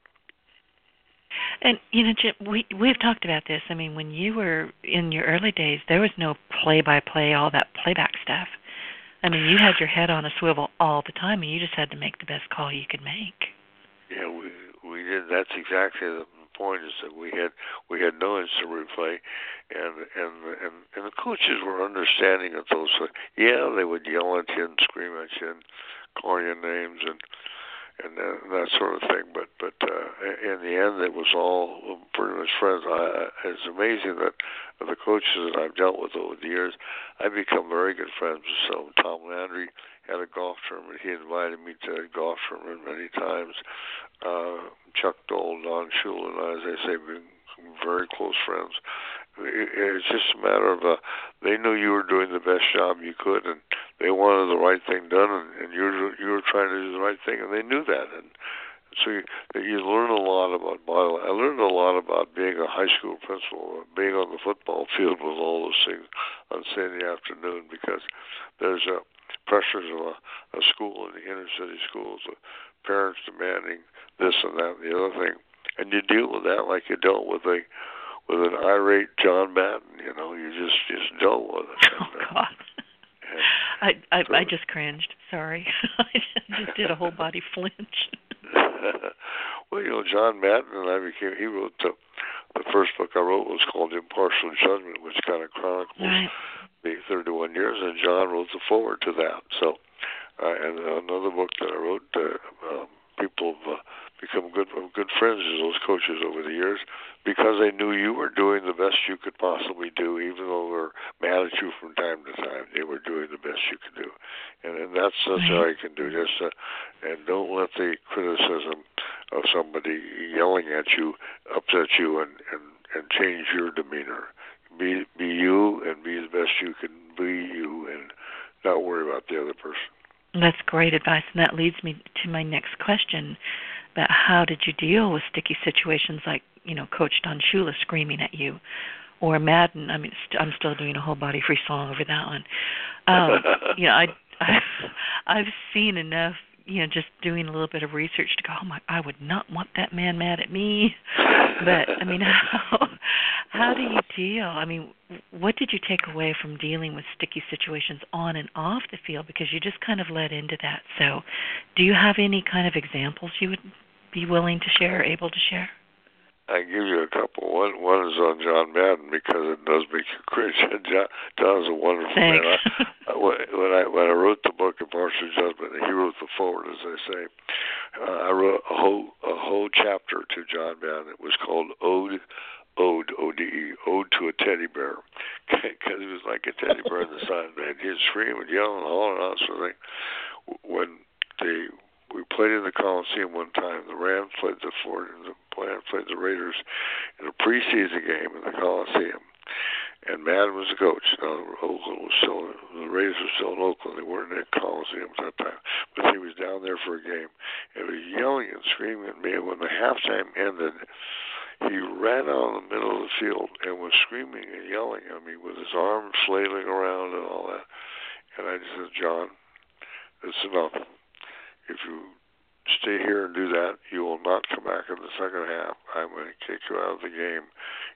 And, you know, Jim, we, we've talked about this. I mean, when you were in your early days, there was no play-by-play, all that playback stuff. I mean, you had your head on a swivel all the time, and you just had to make the best call you could make. Yeah, we we did. That's exactly the point, is that we had we had no instant replay, and and and, and the coaches were understanding of those. Yeah, they would yell at you and scream at you and call you names and and that, that sort of thing. But but uh, in the end, it was all pretty much friends. I, it's amazing that the coaches that I've dealt with over the years, I've become very good friends with some. Tom Landry had a golf tournament. He invited me to a golf tournament many times. Uh, Chuck Dole, Don Shula, and I, as I say, been very close friends. It, it's just a matter of uh, they knew you were doing the best job you could, and they wanted the right thing done, and, and you were you were trying to do the right thing, and they knew that. And so you, you learn a lot about body. I learned a lot about being a high school principal, being on the football field with all those things on Sunday afternoon, because there's a pressures of a, a school in the inner city schools, of parents demanding this and that and the other thing, and you deal with that like you dealt with a with an irate John Madden. You know, you just just dealt with it. Oh and, God. And, I I, so, I just cringed. Sorry, I just did a whole body flinch. Well, you know, John Madden and I became. He wrote the the first book I wrote was called Impartial Judgment, which kind of chronicles right. the thirty-one years, and John wrote the foreword to that. So, uh, and another book that I wrote, uh, um, people have uh, become good good friends with those coaches over the years, because they knew you were doing the best you could possibly do, even though they were mad at you from time to time. They were doing the best you could do, and, and that's that's all you can do. Just uh, and don't let the criticism of somebody yelling at you upset you and, and, and change your demeanor. Be be you and be the best you can be you, and not worry about the other person. That's great advice, and that leads me to my next question about how did you deal with sticky situations like, you know, Coach Don Shula screaming at you, or Madden. I mean, st- I'm still doing a whole body free song over that one. Um, you know, I, I've, I've seen enough, you know, just doing a little bit of research to go, oh my, I would not want that man mad at me. But, I mean, how, how do you deal? I mean, what did you take away from dealing with sticky situations on and off the field? Because you just kind of led into that. So do you have any kind of examples you would be willing to share or able to share? I give you a couple. One one is on John Madden, because it does make you cringe. John, John's a wonderful Thanks. man. I, when I when I wrote the book Impartial Judgment, he wrote the foreword, as they say. Uh, I wrote a whole a whole chapter to John Madden. It was called Ode, Ode, O D E, Ode to a Teddy Bear, because he was like a teddy bear in the sun. Man, he'd scream and yell and holler and all sort of thing. When the we played in the Coliseum one time. The Rams played the Ford, the Rams played the Raiders in a preseason game in the Coliseum. And Madden was the coach. Now, Oakland was still, the Raiders were still in Oakland. They weren't in the Coliseum at that time. But he was down there for a game. And he was yelling and screaming at me. And when the halftime ended, he ran out in the middle of the field and was screaming and yelling at me with his arms flailing around and all that. And I just said, John, it's enough. If you stay here and do that, you will not come back in the second half. I'm going to kick you out of the game.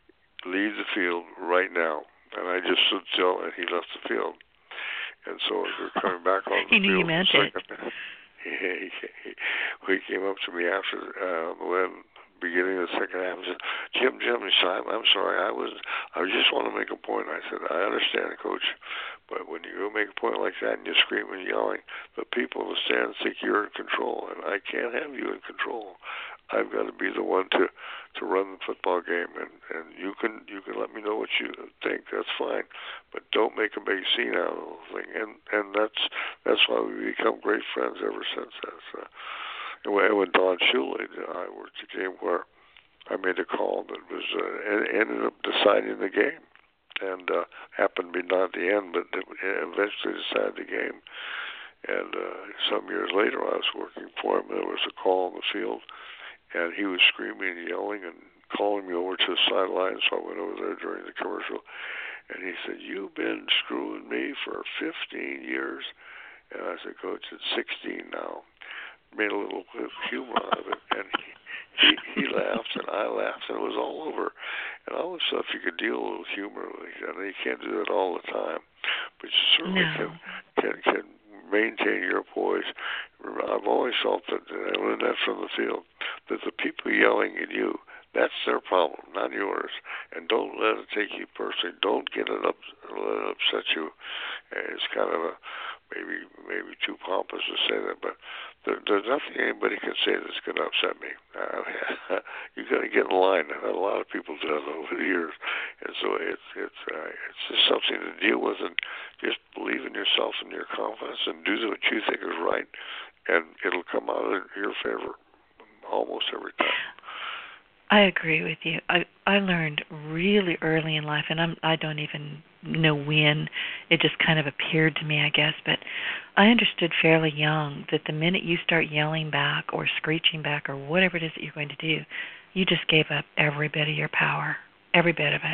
Leave the field right now. And I just stood still, and he left the field. And so as we were coming back on the he knew field, you meant it. He, he, he came up to me after uh, when beginning of the second half and said, Jim, Jim, he said, I'm, I'm sorry, I was, I just want to make a point. I said, I understand, Coach, but when you go make a point like that and you're screaming and yelling, the people in the stands think you're in control, and I can't have you in control. I've got to be the one to, to run the football game, and, and you can you can let me know what you think. That's fine, but don't make a big scene out of the whole thing. And and that's that's why we become great friends ever since that. So, and when, when Don Shuley and I worked a game where I made a call that was uh, ended up deciding the game, and uh, happened to be not the end, but it eventually decided the game. And uh, some years later, I was working for him. There was a call on the field. And he was screaming and yelling and calling me over to the sideline, so I went over there during the commercial. And he said, you've been screwing me for fifteen years. And I said, Coach, it's sixteen now. Made a little bit of humor out of it. And he, he, he laughed, and I laughed, and it was all over. And all this stuff, you could deal with humor. And you can't do that all the time. But you certainly no. can, can, can maintain your poise. I've always felt that, and I learned that from the field, that the people yelling at you, that's their problem, not yours. And don't let it take you personally. Don't get it up, let it upset you. It's kind of a maybe maybe too pompous to say that, but there, there's nothing anybody can say that's going to upset me. Uh, you got to get in line. I've had a lot of people do that over the years, and so it's it's uh, it's just something to deal with, and just believe in yourself and your confidence, and do what you think is right, and it'll come out in your favor almost every time. I agree with you. I I learned really early in life, and I'm I don't even know when. It just kind of appeared to me, I guess. But I understood fairly young that the minute you start yelling back or screeching back or whatever it is that you're going to do, you just gave up every bit of your power, every bit of it.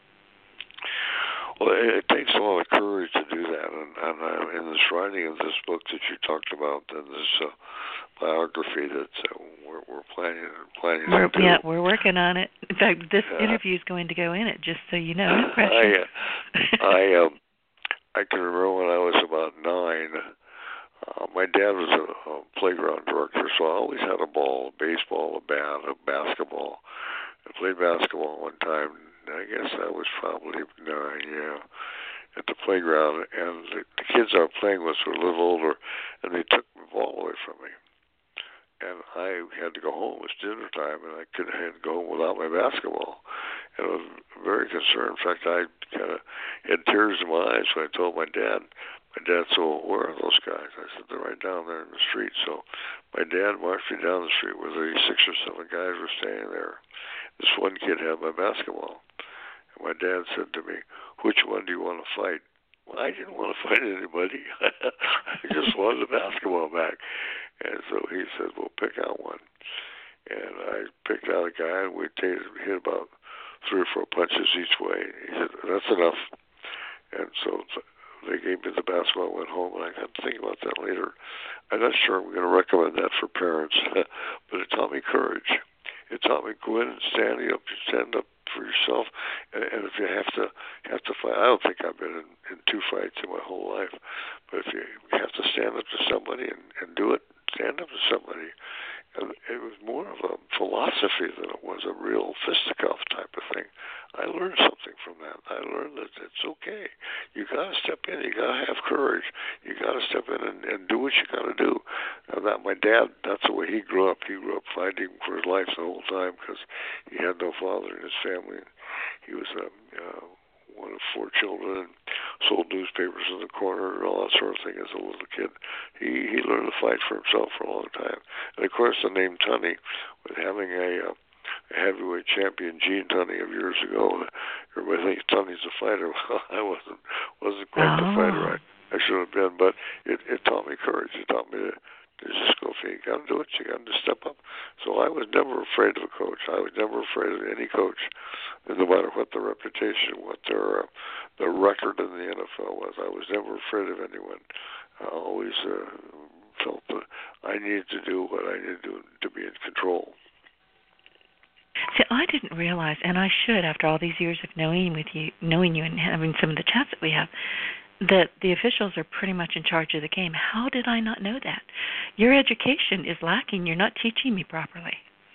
Well, it, it takes a lot of courage to do that, and, and uh, in this writing of this book that you talked about, and this uh, biography that uh, we're, we're planning planning we're, to do. Yeah, we're working on it. In fact, this uh, interview is going to go in it, just so you know. No pressure. I, uh, I, um, I can remember when I was about nine. Uh, my dad was a, a playground director, so I always had a ball, a baseball, a bat, a basketball. I played basketball one time. I guess I was probably nine, yeah, at the playground, and the, the kids I was playing with were a little older, and they took the ball away from me. And I had to go home. It was dinner time, and I couldn't had to go home without my basketball. And I was very concerned. In fact, I kind of had tears in my eyes when I told my dad. My dad said, well, where are those guys? I said, they're right down there in the street. So my dad marched me down the street where the six or seven guys were standing there. This one kid had my basketball. And my dad said to me, which one do you want to fight? Well, I didn't want to fight anybody. I just wanted the basketball back. And so he said, well, pick out one. And I picked out a guy, and we hit about three or four punches each way. He said, that's enough. And so they gave me the basketball, went home, and I got to think about that later. I'm not sure I'm going to recommend that for parents, but it taught me courage. It taught me go in and stand up, stand up for yourself, and, and if you have to have to fight, I don't think I've been in, in two fights in my whole life, but if you have to stand up to somebody and, and do it, stand up to somebody. And it was more of a philosophy than it was a real fisticuff type of thing. I learned something from that. I learned that it's okay. You got to step in. You got to have courage. You got to step in and, and do what you got to do. Now, that my dad, that's the way he grew up. He grew up fighting for his life the whole time because he had no father in his family. He was um, uh, one of four children. sold newspapers in the corner and all that sort of thing as a little kid. He he learned to fight for himself for a long time. And of course, the name Tunney, with having a, uh, a heavyweight champion, Gene Tunney, of years ago, everybody thinks Tunney's a fighter. Well, I wasn't wasn't quite oh. the fighter I, I should have been, but it, it taught me courage. It taught me to, to just go, you got to do it. You got to step up. So I was never afraid of a coach. I was never afraid of any coach, no matter what the reputation, what their uh, the record in the N F L was. I was never afraid of anyone. I always uh, felt that I needed to do what I needed to do to be in control. See, I didn't realize, and I should, after all these years of knowing with you, knowing you, and having some of the chats that we have, that the officials are pretty much in charge of the game. How did I not know that? Your education is lacking. You're not teaching me properly.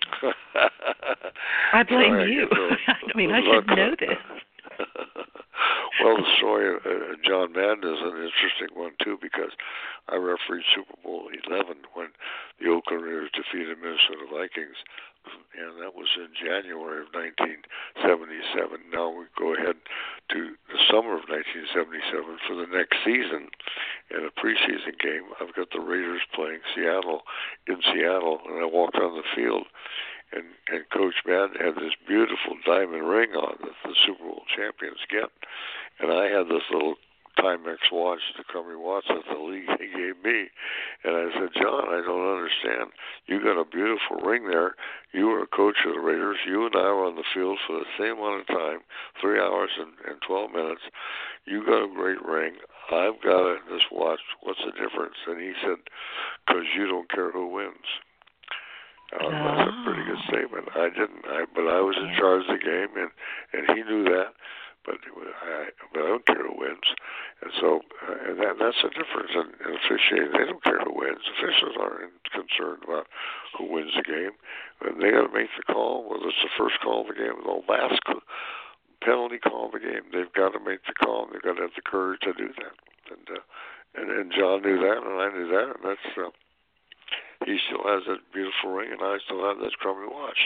I blame right, you. I mean, I should know this. Well, the story of uh, John Madden is an interesting one, too, because I refereed Super Bowl eleven when the Oakland Raiders defeated Minnesota Vikings, and that was in January of nineteen seventy-seven. Now we go ahead to the summer of nineteen seventy-seven for the next season. In a preseason game, I've got the Raiders playing Seattle in Seattle, and I walked on the field, and, and Coach Madden had this beautiful diamond ring on that the Super Bowl champions get, and I had this little Timex watch, the Crummy watch that the league gave me. And I said, John, I don't understand. You got a beautiful ring there. You were a coach of the Raiders. You and I were on the field for the same amount of time, three hours and, and twelve minutes. You got a great ring. I've got a, this watch. What's the difference? And he said, because you don't care who wins. Uh, oh. That's a pretty good statement. I didn't, I, but I was in charge of the game, and, and he knew that. But I, but I don't care who wins, and so uh, and that that's the difference in, in officiating. They don't care who wins. Officials aren't concerned about who wins the game, and they got to make the call. Whether it's the first call of the game, or the last penalty call of the game, they've got to make the call. And they've got to have the courage to do that. And uh, and and John knew that, and I knew that, and that's. Uh, he still has that beautiful ring, and I still have that crummy watch.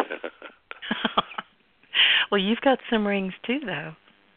Well, you've got some rings too, though.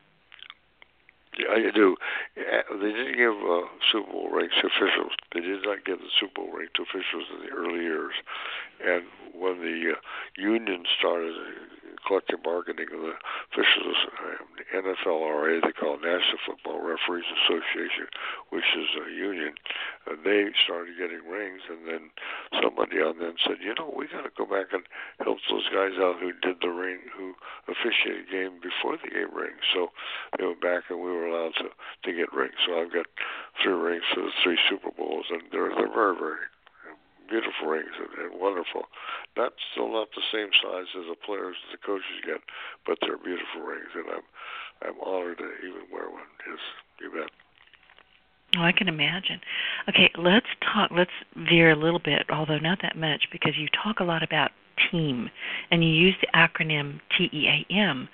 Yeah, you do. They didn't give uh, Super Bowl rings to officials. They did not give the Super Bowl ring to officials in the early years. And when the uh, union started uh, collective bargaining of the officials, uh, the N F L R A, they call it National Football Referees Association, which is a union, uh, they started getting rings. And then somebody on them said, you know, we got to go back and help those guys out who did the ring, who officiated the game before they gave rings. So they went back, and we were allowed to, to get rings. So I've got three rings for the three Super Bowls, and they're they're very, very beautiful rings and, and wonderful. Not still not the same size as the players the coaches get, but they're beautiful rings, and I'm I'm honored to even wear one. Yes, you bet. Oh, I can imagine. Okay, let's talk. Let's veer a little bit, although not that much, because you talk a lot about team, and you use the acronym T E A M.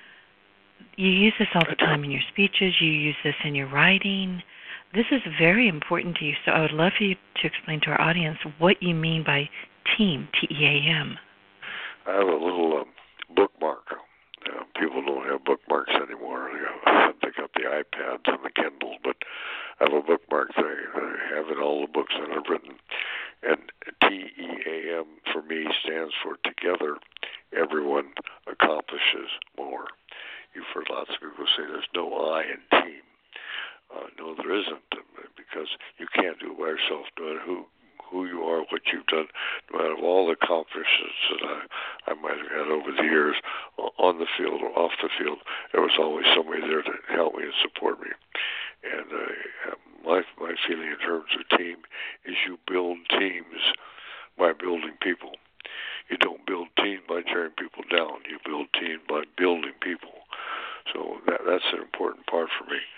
You use this all the time in your speeches. You use this in your writing. This is very important to you, so I would love for you to explain to our audience what you mean by team, T E A M. I have a little um, bookmark. Uh, people don't have bookmarks anymore. They, have, they got the iPads and the Kindles, but I have a bookmark that I, that I have in all the books that I've written. And T E A M for me stands for Together, Everyone Accomplishes More. You've heard lots of people say there's no I in team. Uh, no, there isn't, because you can't do it by yourself. No matter who, who you are, what you've done, no matter all the accomplishments that I, I might have had over the years, on the field or off the field, there was always somebody there to help me and support me. And uh, my my feeling in terms of team is you build teams by building people. You don't build teams by tearing people down. You build teams by building people. So that that's an important part for me.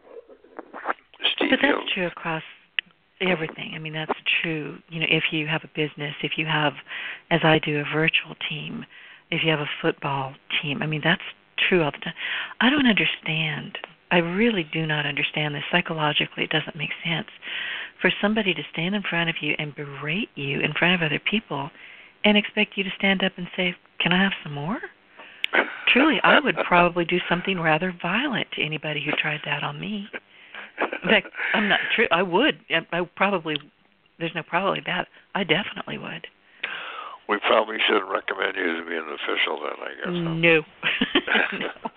Steve but that's Young. true across everything. I mean, that's true. You know, if you have a business, if you have, as I do, a virtual team, if you have a football team, I mean, that's true all the time. I don't understand. I really do not understand this. Psychologically, it doesn't make sense for somebody to stand in front of you and berate you in front of other people and expect you to stand up and say, can I have some more? truly, I would probably do something rather violent to anybody who tried that on me. In fact, I'm not true. I would. I probably. There's no probably about it. I definitely would. We probably shouldn't recommend you to be an official then, I guess. Huh? No. No.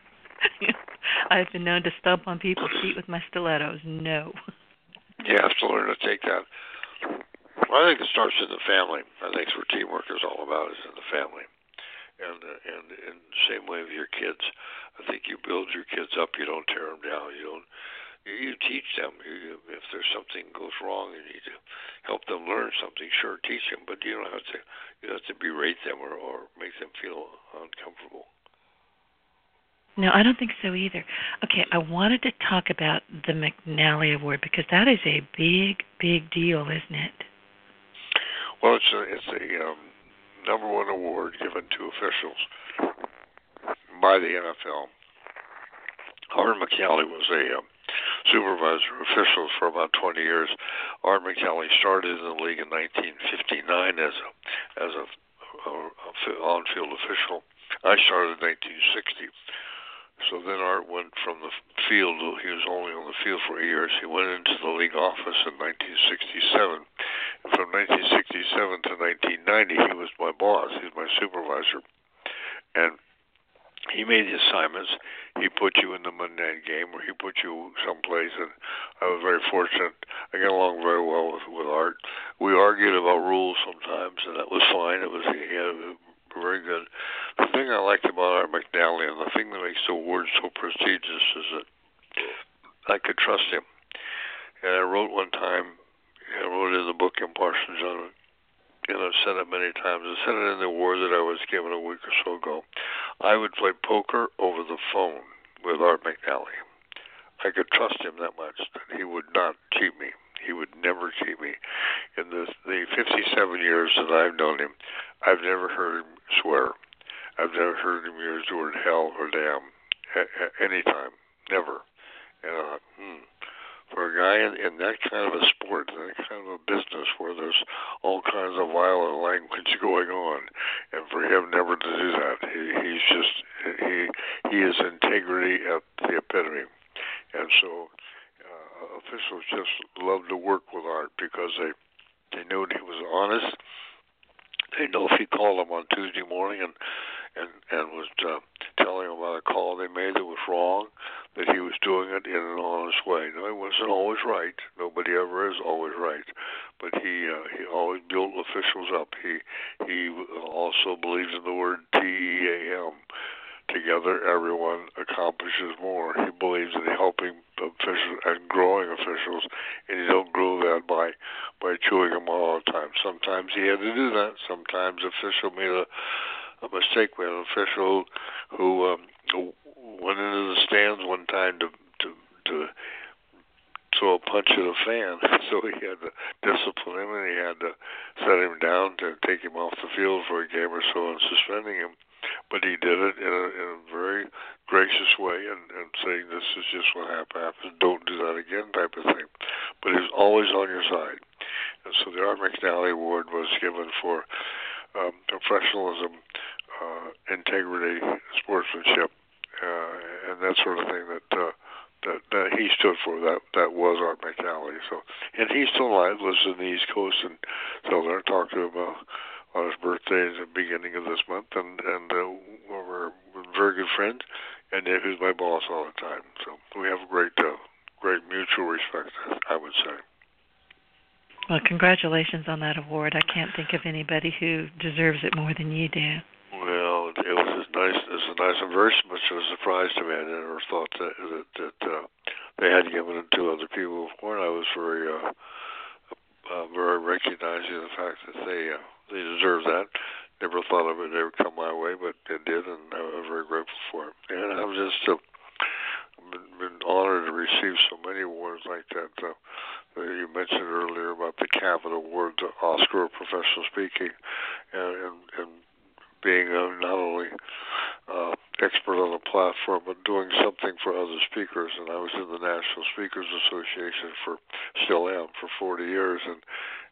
I've been known to stomp on people's feet with my stilettos. No. You have to learn to take that. Well, I think it starts in the family. I think it's what teamwork is all about, is in the family. And uh, and in the same way with your kids. I think you build your kids up. You don't tear them down. You don't. You teach them. You, if there's something goes wrong, you need to help them learn something. Sure, teach them, but you don't have to. You don't have to berate them or, or make them feel uncomfortable. No, I don't think so either. Okay, I wanted to talk about the McNally Award because that is a big, big deal, isn't it? Well, it's a it's a um, number one award given to officials by the N F L. Art McNally was a um, supervisor of officials for about twenty years. Art McNally started in the league in nineteen fifty-nine as a as a, a, a on-field official. I started in nineteen sixty. So then Art went from the field. He was only on the field for eight years. He went into the league office in nineteen sixty-seven. And from nineteen sixty-seven to nineteen ninety, he was my boss. He was my supervisor. And he made the assignments. He put you in the Monday night game, or he put you someplace, and I was very fortunate. I got along very well with, with Art. We argued about rules sometimes, and that was fine. It was he had a, very good. The thing I liked about Art McNally, and the thing that makes the award so prestigious, is that I could trust him. And I wrote one time, I wrote in the book Impartial Judgment, and I've said it many times. I said it in the award that I was given a week or so ago. I would play poker over the phone with Art McNally. I could trust him that much that he would not cheat me. He would never cheat me. In the, the fifty-seven years that I've known him, I've never heard him swear. I've never heard him use the word hell or damn at, at any time. Never. And I thought, hmm. For a guy in, in that kind of a sport, that kind of a business where there's all kinds of violent language going on, and for him never to do that, he, he's just, he he is integrity at the epitome. And so uh, officials just loved to work with Art because they, they knew he was honest. They know if he called them on Tuesday morning and and, and was uh, telling them about a call they made that was wrong, that he was doing it in an honest way. Now, he wasn't always right. Nobody ever is always right. But he uh, he always built officials up. He he also believes in the word T E A M. Together, everyone accomplishes more. He believes in helping officials and growing officials, and you don't grow that by by chewing them all the time. Sometimes he had to do that. Sometimes the official made a a mistake. We had an official who, um, who went into the stands one time to to, to throw a punch at a fan, so he had to discipline him, and he had to set him down to take him off the field for a game or so and suspending him. But he did it in a, in a very gracious way and, and saying, this is just what happens, don't do that again type of thing. But he was always on your side. And so the Art McNally Award was given for um, professionalism, uh, integrity, sportsmanship, uh, and that sort of thing that, uh, that that he stood for. That that was Art McNally. So, and he's still alive, lives in the East Coast, and so they're talking about on his birthday at the beginning of this month, and and uh, we're very good friends, and he's my boss all the time. So we have great, uh, great mutual respect, I would say. Well, congratulations on that award. I can't think of anybody who deserves it more than you do. Well, it was as nice, it was a nice and very much of a surprise to me. I never thought that that, that uh, they had given it to other people before, and I was very, uh, uh, very recognizing of the fact that they. Uh, They deserve that. Never thought of it ever come my way, but it did, and I'm very grateful for it. And I've just uh, been, been honored to receive so many awards like that. Uh, you mentioned earlier about the Cavett Award, the Oscar of Professional Speaking, and, and, and being uh, not only uh, expert on the platform, but doing something for other speakers. And I was in the National Speakers Association for, still am, for forty years, and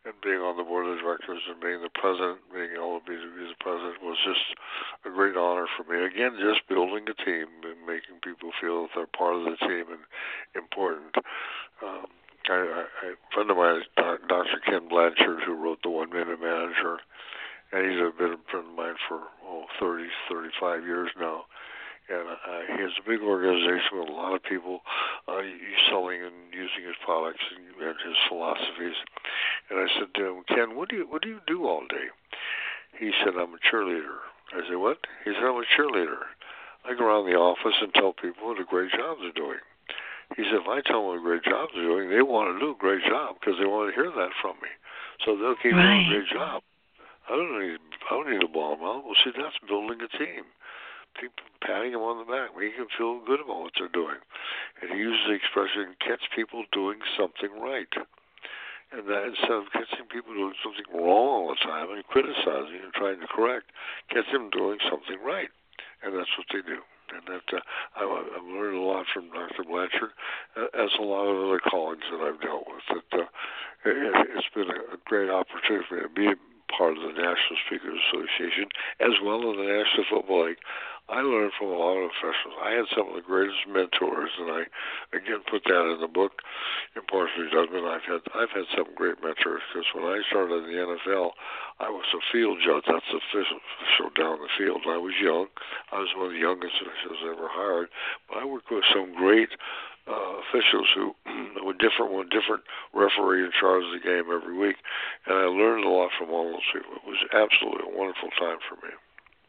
and being on the board of directors and being the president, being able to be the president was just a great honor for me. Again, just building a team and making people feel that they're part of the team and important. Um, I, I, a friend of mine is Doctor Ken Blanchard, who wrote The One Minute Manager, and he's been a friend of mine for oh, thirty, thirty-five years now. And uh, he has a big organization with a lot of people uh, selling and using his products and, and his philosophies. And I said to him, Ken, what do you what do you do all day? He said, I'm a cheerleader. I said, what? He said, I'm a cheerleader. I go around the office and tell people what a great job they're doing. He said, if I tell them what a great job they're doing, they want to do a great job because they want to hear that from me. So they'll keep right. doing a great job. I don't need I don't need a ball out. Well, see, that's building a team. People patting them on the back, making them feel good about what they're doing. And he uses the expression, catch people doing something right. And that instead of catching people doing something wrong all the time and criticizing and trying to correct, catch them doing something right. And that's what they do. And that uh, I, I've learned a lot from Doctor Blanchard, uh, as a lot of other colleagues that I've dealt with. That uh, it, it's been a, a great opportunity for me to be part of the National Speakers Association, as well as the National Football League. I learned from a lot of professionals. I had some of the greatest mentors, and I, again, put that in the book, Impartial Judgment. I've had I've had some great mentors, because when I started in the N F L, I was a field judge. That's the official, official down the field. I was young. I was one of the youngest officials ever hired. But I worked with some great uh, officials who were different, one different referee in charge of the game every week, and I learned a lot from all those people. It was absolutely a wonderful time for me.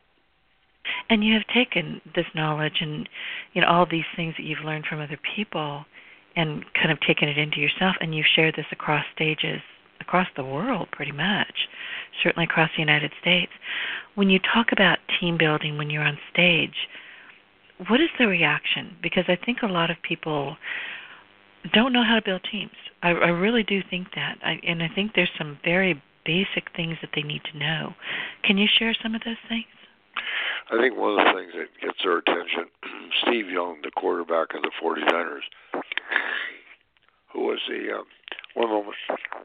And you have taken this knowledge and, you know, all these things that you've learned from other people and kind of taken it into yourself, and you've shared this across stages, across the world pretty much, certainly across the United States. When you talk about team building when you're on stage, what is the reaction? Because I think a lot of people don't know how to build teams. I, I really do think that. I, and I think there's some very basic things that they need to know. Can you share some of those things? I think one of the things that gets their attention, Steve Young, the quarterback of the forty-niners, who was the, um, one moment,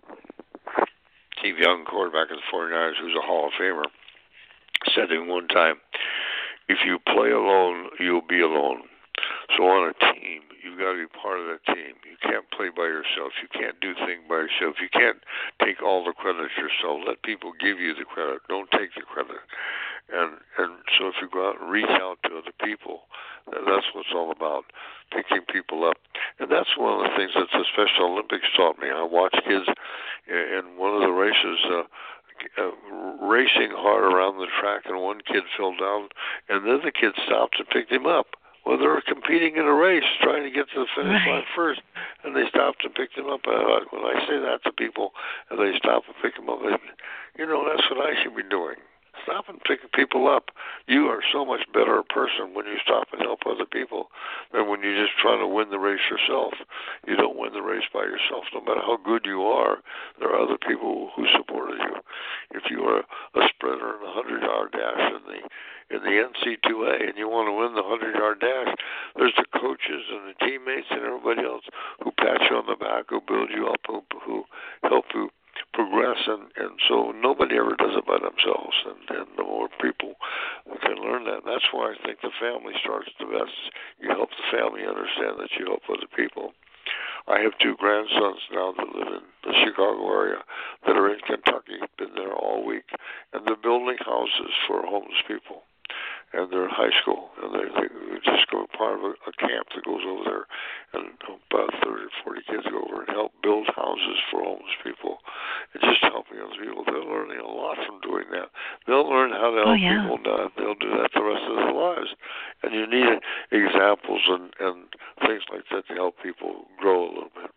Steve Young, quarterback of the forty-niners, who's a Hall of Famer, said to me one time, if you play alone, you'll be alone. So on a team, you've got to be part of that team. You can't play by yourself. You can't do things by yourself. You can't take all the credit yourself. Let people give you the credit. Don't take the credit. And and so if you go out and reach out to other people, that's what it's all about, picking people up. And that's one of the things that the Special Olympics taught me. I watched kids in one of the races uh, uh, racing hard around the track, and one kid fell down, and then the kid stopped and picked him up. Well, they were competing in a race, trying to get to the finish right. line first, and they stopped and picked him up. And when I say that to people, and they stop and pick him up, they, you know, that's what I should be doing. Stop and pick people up. You are so much better a person when you stop and help other people than when you just try to win the race yourself. You don't win the race by yourself. No matter how good you are, there are other people who supported you. If you are a sprinter in a hundred-yard dash in the in the N C two A and you want to win the hundred-yard dash, there's the coaches and the teammates and everybody else who pat you on the back, who build you up, who, who help you progress, and, and so nobody ever does it by themselves, and, and the more people can learn that. And that's why I think the family starts the best. You help the family understand that you help other people. I have two grandsons now that live in the Chicago area that are in Kentucky, been there all week, and they're building houses for homeless people. And they're in high school, and they, they just go part of a, a camp that goes over there, and about thirty or forty kids go over and help build houses for homeless people. And just helping other people. They're learning a lot from doing that. They'll learn how to help oh, yeah. people, and they'll do that the rest of their lives. And you need examples and, and things like that to help people grow a little bit.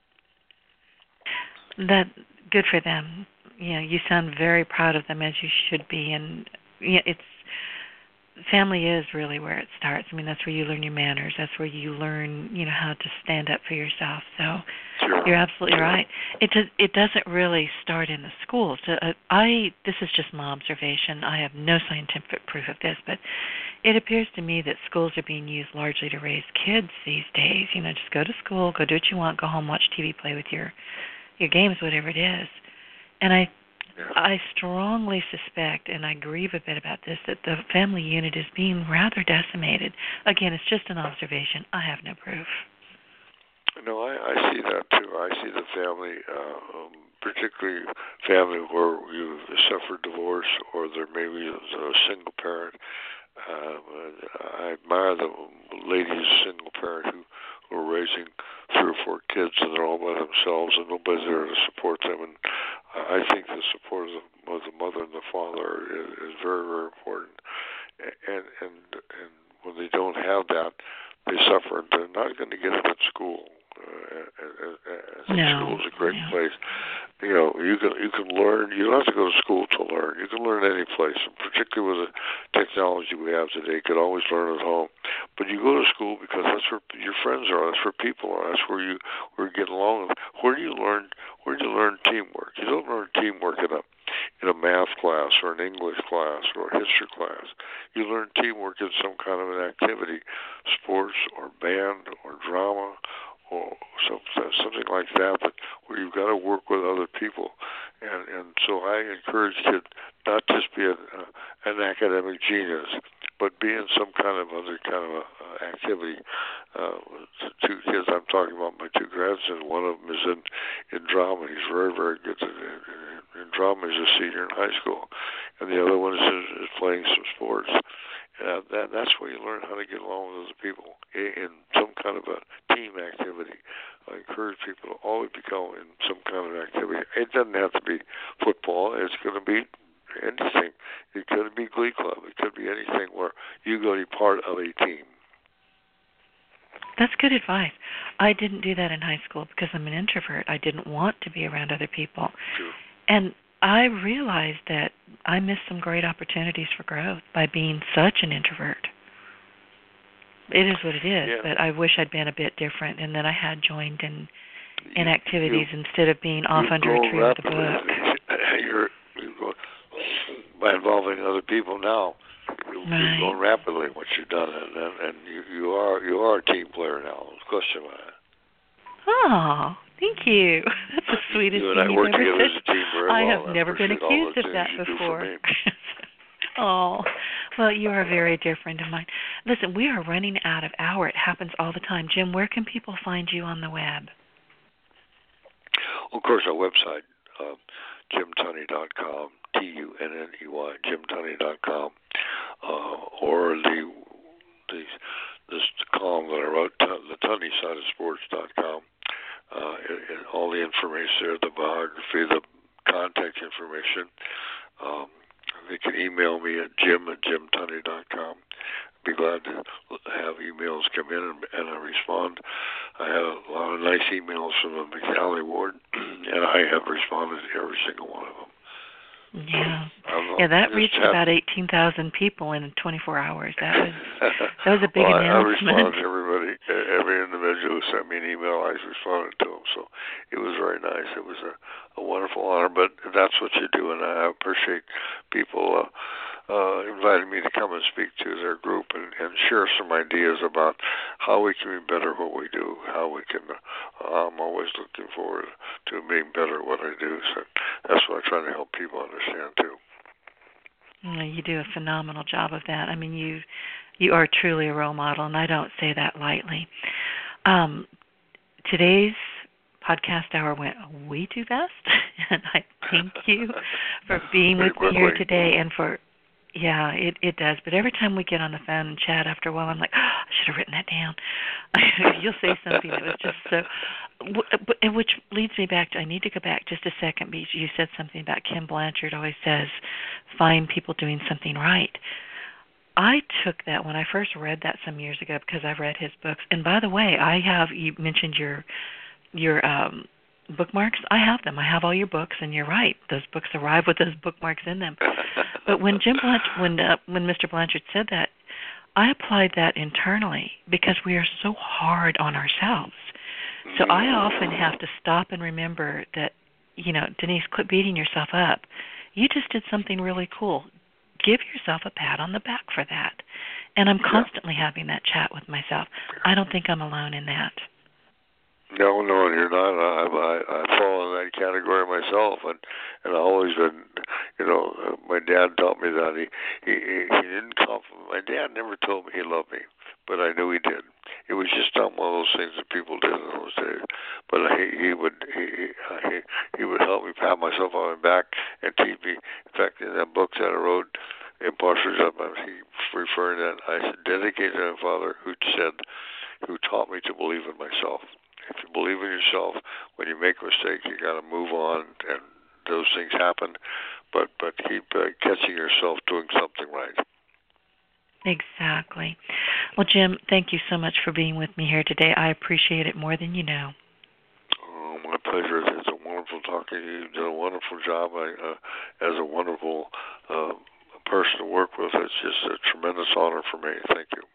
That good for them. You know, you sound very proud of them, as you should be, and you know, it's. Family is really where it starts. I mean, that's where you learn your manners. That's where you learn, you know, how to stand up for yourself. So sure. You're absolutely sure. right. It does. It doesn't really start in the schools. Uh, I. This is just my observation. I have no scientific proof of this, but it appears to me that schools are being used largely to raise kids these days. You know, just go to school, go do what you want, go home, watch T V, play with your your games, whatever it is. And I Yeah. I strongly suspect, and I grieve a bit about this, that the family unit is being rather decimated. Again, it's just an observation. I have no proof. No, I, I see that too. I see the family, uh, um, particularly family where you've suffered divorce or there maybe is a single parent. Uh, I admire the ladies, single parent who, who are raising three or four kids and they're all by themselves and nobody's there to support them. And I think the support of the, of the mother and the father is, is very, very important. And, and and when they don't have that, they suffer. And they're not going to get it at school. Uh, no. School is a great no. place. You know, you can you can learn. You don't have to go to school to learn. You can learn any place, and particularly with the technology we have today, you can always learn at home. But you go to school because that's where your friends are. That's where people are. That's where you where you get along. Where do you learn? Where do you learn teamwork? You don't learn teamwork in a in a math class or an English class or a history class. You learn teamwork in some kind of an activity, sports or band or drama or something, something like that, but where you've got to work with other people. And, and so I encourage kids not just be a, uh, an academic genius, but be in some kind of other kind of a, uh, activity. Uh, two kids I'm talking about, my two grandsons, one of them is in, in drama. He's very, very good at, in, in drama. He's a senior in high school. And the other one is, is playing some sports. Uh, that that's where you learn how to get along with other people in, in some kind of a team activity. I encourage people to always become in some kind of activity. It doesn't have to be football. It's going to be anything. It could be Glee Club. It could be anything where you're going to be part of a team. That's good advice. I didn't do that in high school because I'm an introvert. I didn't want to be around other people. True. And I realized that I missed some great opportunities for growth by being such an introvert. It is what it is, yeah. but I wish I'd been a bit different and that I had joined in in activities you, instead of being off under a tree rapidly. with a book. You're, you're going, by involving other people now, you're, right. you're going rapidly what you've done, and, and, and you, you are you are a team player now. Question mark. Oh, thank you. That's the sweetest you and thing I you've work ever together said. as a team very I well. have never been accused of that before. Oh, well, you are very dear friend of mine. Listen, we are running out of hour. It happens all the time. Jim, where can people find you on the web? Well, of course, our website, uh, jim tunney dot com, T U N N E Y, jim tunney dot com, uh, or the the this column that I wrote, the Tunney Side of Sports dot com. Uh, and, and all the information there, the biography, the contact information. Um, they can email me at jim at jim tunney dot com. Be glad to have emails come in and, and I respond. I have a lot of nice emails from the McNally Ward, and I have responded to every single one of them. Yeah, yeah, that reached have, about eighteen thousand people in twenty-four hours. That was that was a big well, announcement. I, I responded to everybody, every individual who sent me an email. I responded to them, so it was very nice. It was a, a wonderful honor. But that's what you do, and I appreciate people uh, uh, inviting me to come and speak to their group and, and share some ideas about how we can be better at what we do. How we can. Uh, I'm always looking forward to being better at what I do. So that's what I try to help people understand too. You do a phenomenal job of that. I mean, you you are truly a role model, and I don't say that lightly. Um, today's podcast hour went way too fast, and I thank you for being with me here today and for. Yeah, it, it does. But every time we get on the phone and chat after a while, I'm like, oh, I should have written that down. You'll say something that was just so, which leads me back to, I need to go back just a second because you said something about Ken Blanchard always says, find people doing something right. I took that when I first read that some years ago because I've read his books. And by the way, I have, you mentioned your, your, um, bookmarks. I have them. I have all your books, and you're right. Those books arrive with those bookmarks in them. But when Jim Blanchard, when uh, when Mister Blanchard said that, I applied that internally because we are so hard on ourselves. So I often have to stop and remember that, you know, Denise, quit beating yourself up. You just did something really cool. Give yourself a pat on the back for that. And I'm constantly having that chat with myself. I don't think I'm alone in that. No, no, you're not. I, I, I fall in that category myself, and and I've always been, you know, uh, my dad taught me that. He, he he didn't compliment. My dad never told me he loved me, but I knew he did. It was just not one of those things that people did in those days. But he he would he he, he would help me pat myself on my back and teach me. In fact, in that book that I wrote, Imposter Judgment, he referred to that. I said, dedicated to my father, who said, who taught me to believe in myself. If you believe in yourself, when you make a mistake, you got to move on, and those things happen. But but keep uh, catching yourself doing something right. Exactly. Well, Jim, thank you so much for being with me here today. I appreciate it more than you know. Oh, my pleasure. It's a wonderful talking to you. You've done a wonderful job. I, uh, as a wonderful uh, person to work with, it's just a tremendous honor for me. Thank you.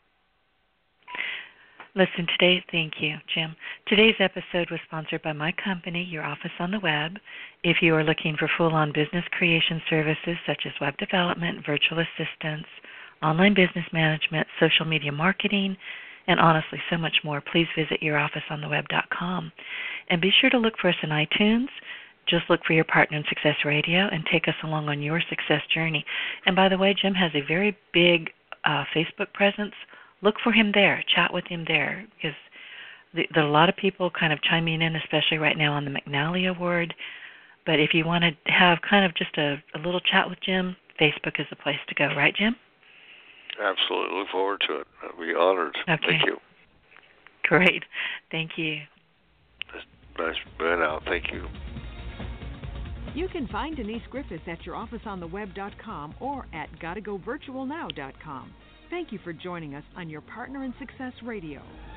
Listen, today, thank you, Jim. Today's episode was sponsored by my company, Your Office on the Web. If you are looking for full-on business creation services such as web development, virtual assistants, online business management, social media marketing, and honestly so much more, please visit your office on the web dot com. And be sure to look for us in iTunes. Just look for Your Partner in Success Radio and take us along on your success journey. And by the way, Jim has a very big uh, Facebook presence. Look for him there. Chat with him there, because the, there are a lot of people kind of chiming in, especially right now on the McNally Award. But if you want to have kind of just a, a little chat with Jim, Facebook is the place to go. Right, Jim? Absolutely. Look forward to it. I'll be honored. Okay. Thank you. Great. Thank you. Nice. Bye now. Thank you. You can find Denise Griffiths at your office on the web dot com or at gotta go virtual now dot com. Thank you for joining us on Your Partner in Success Radio.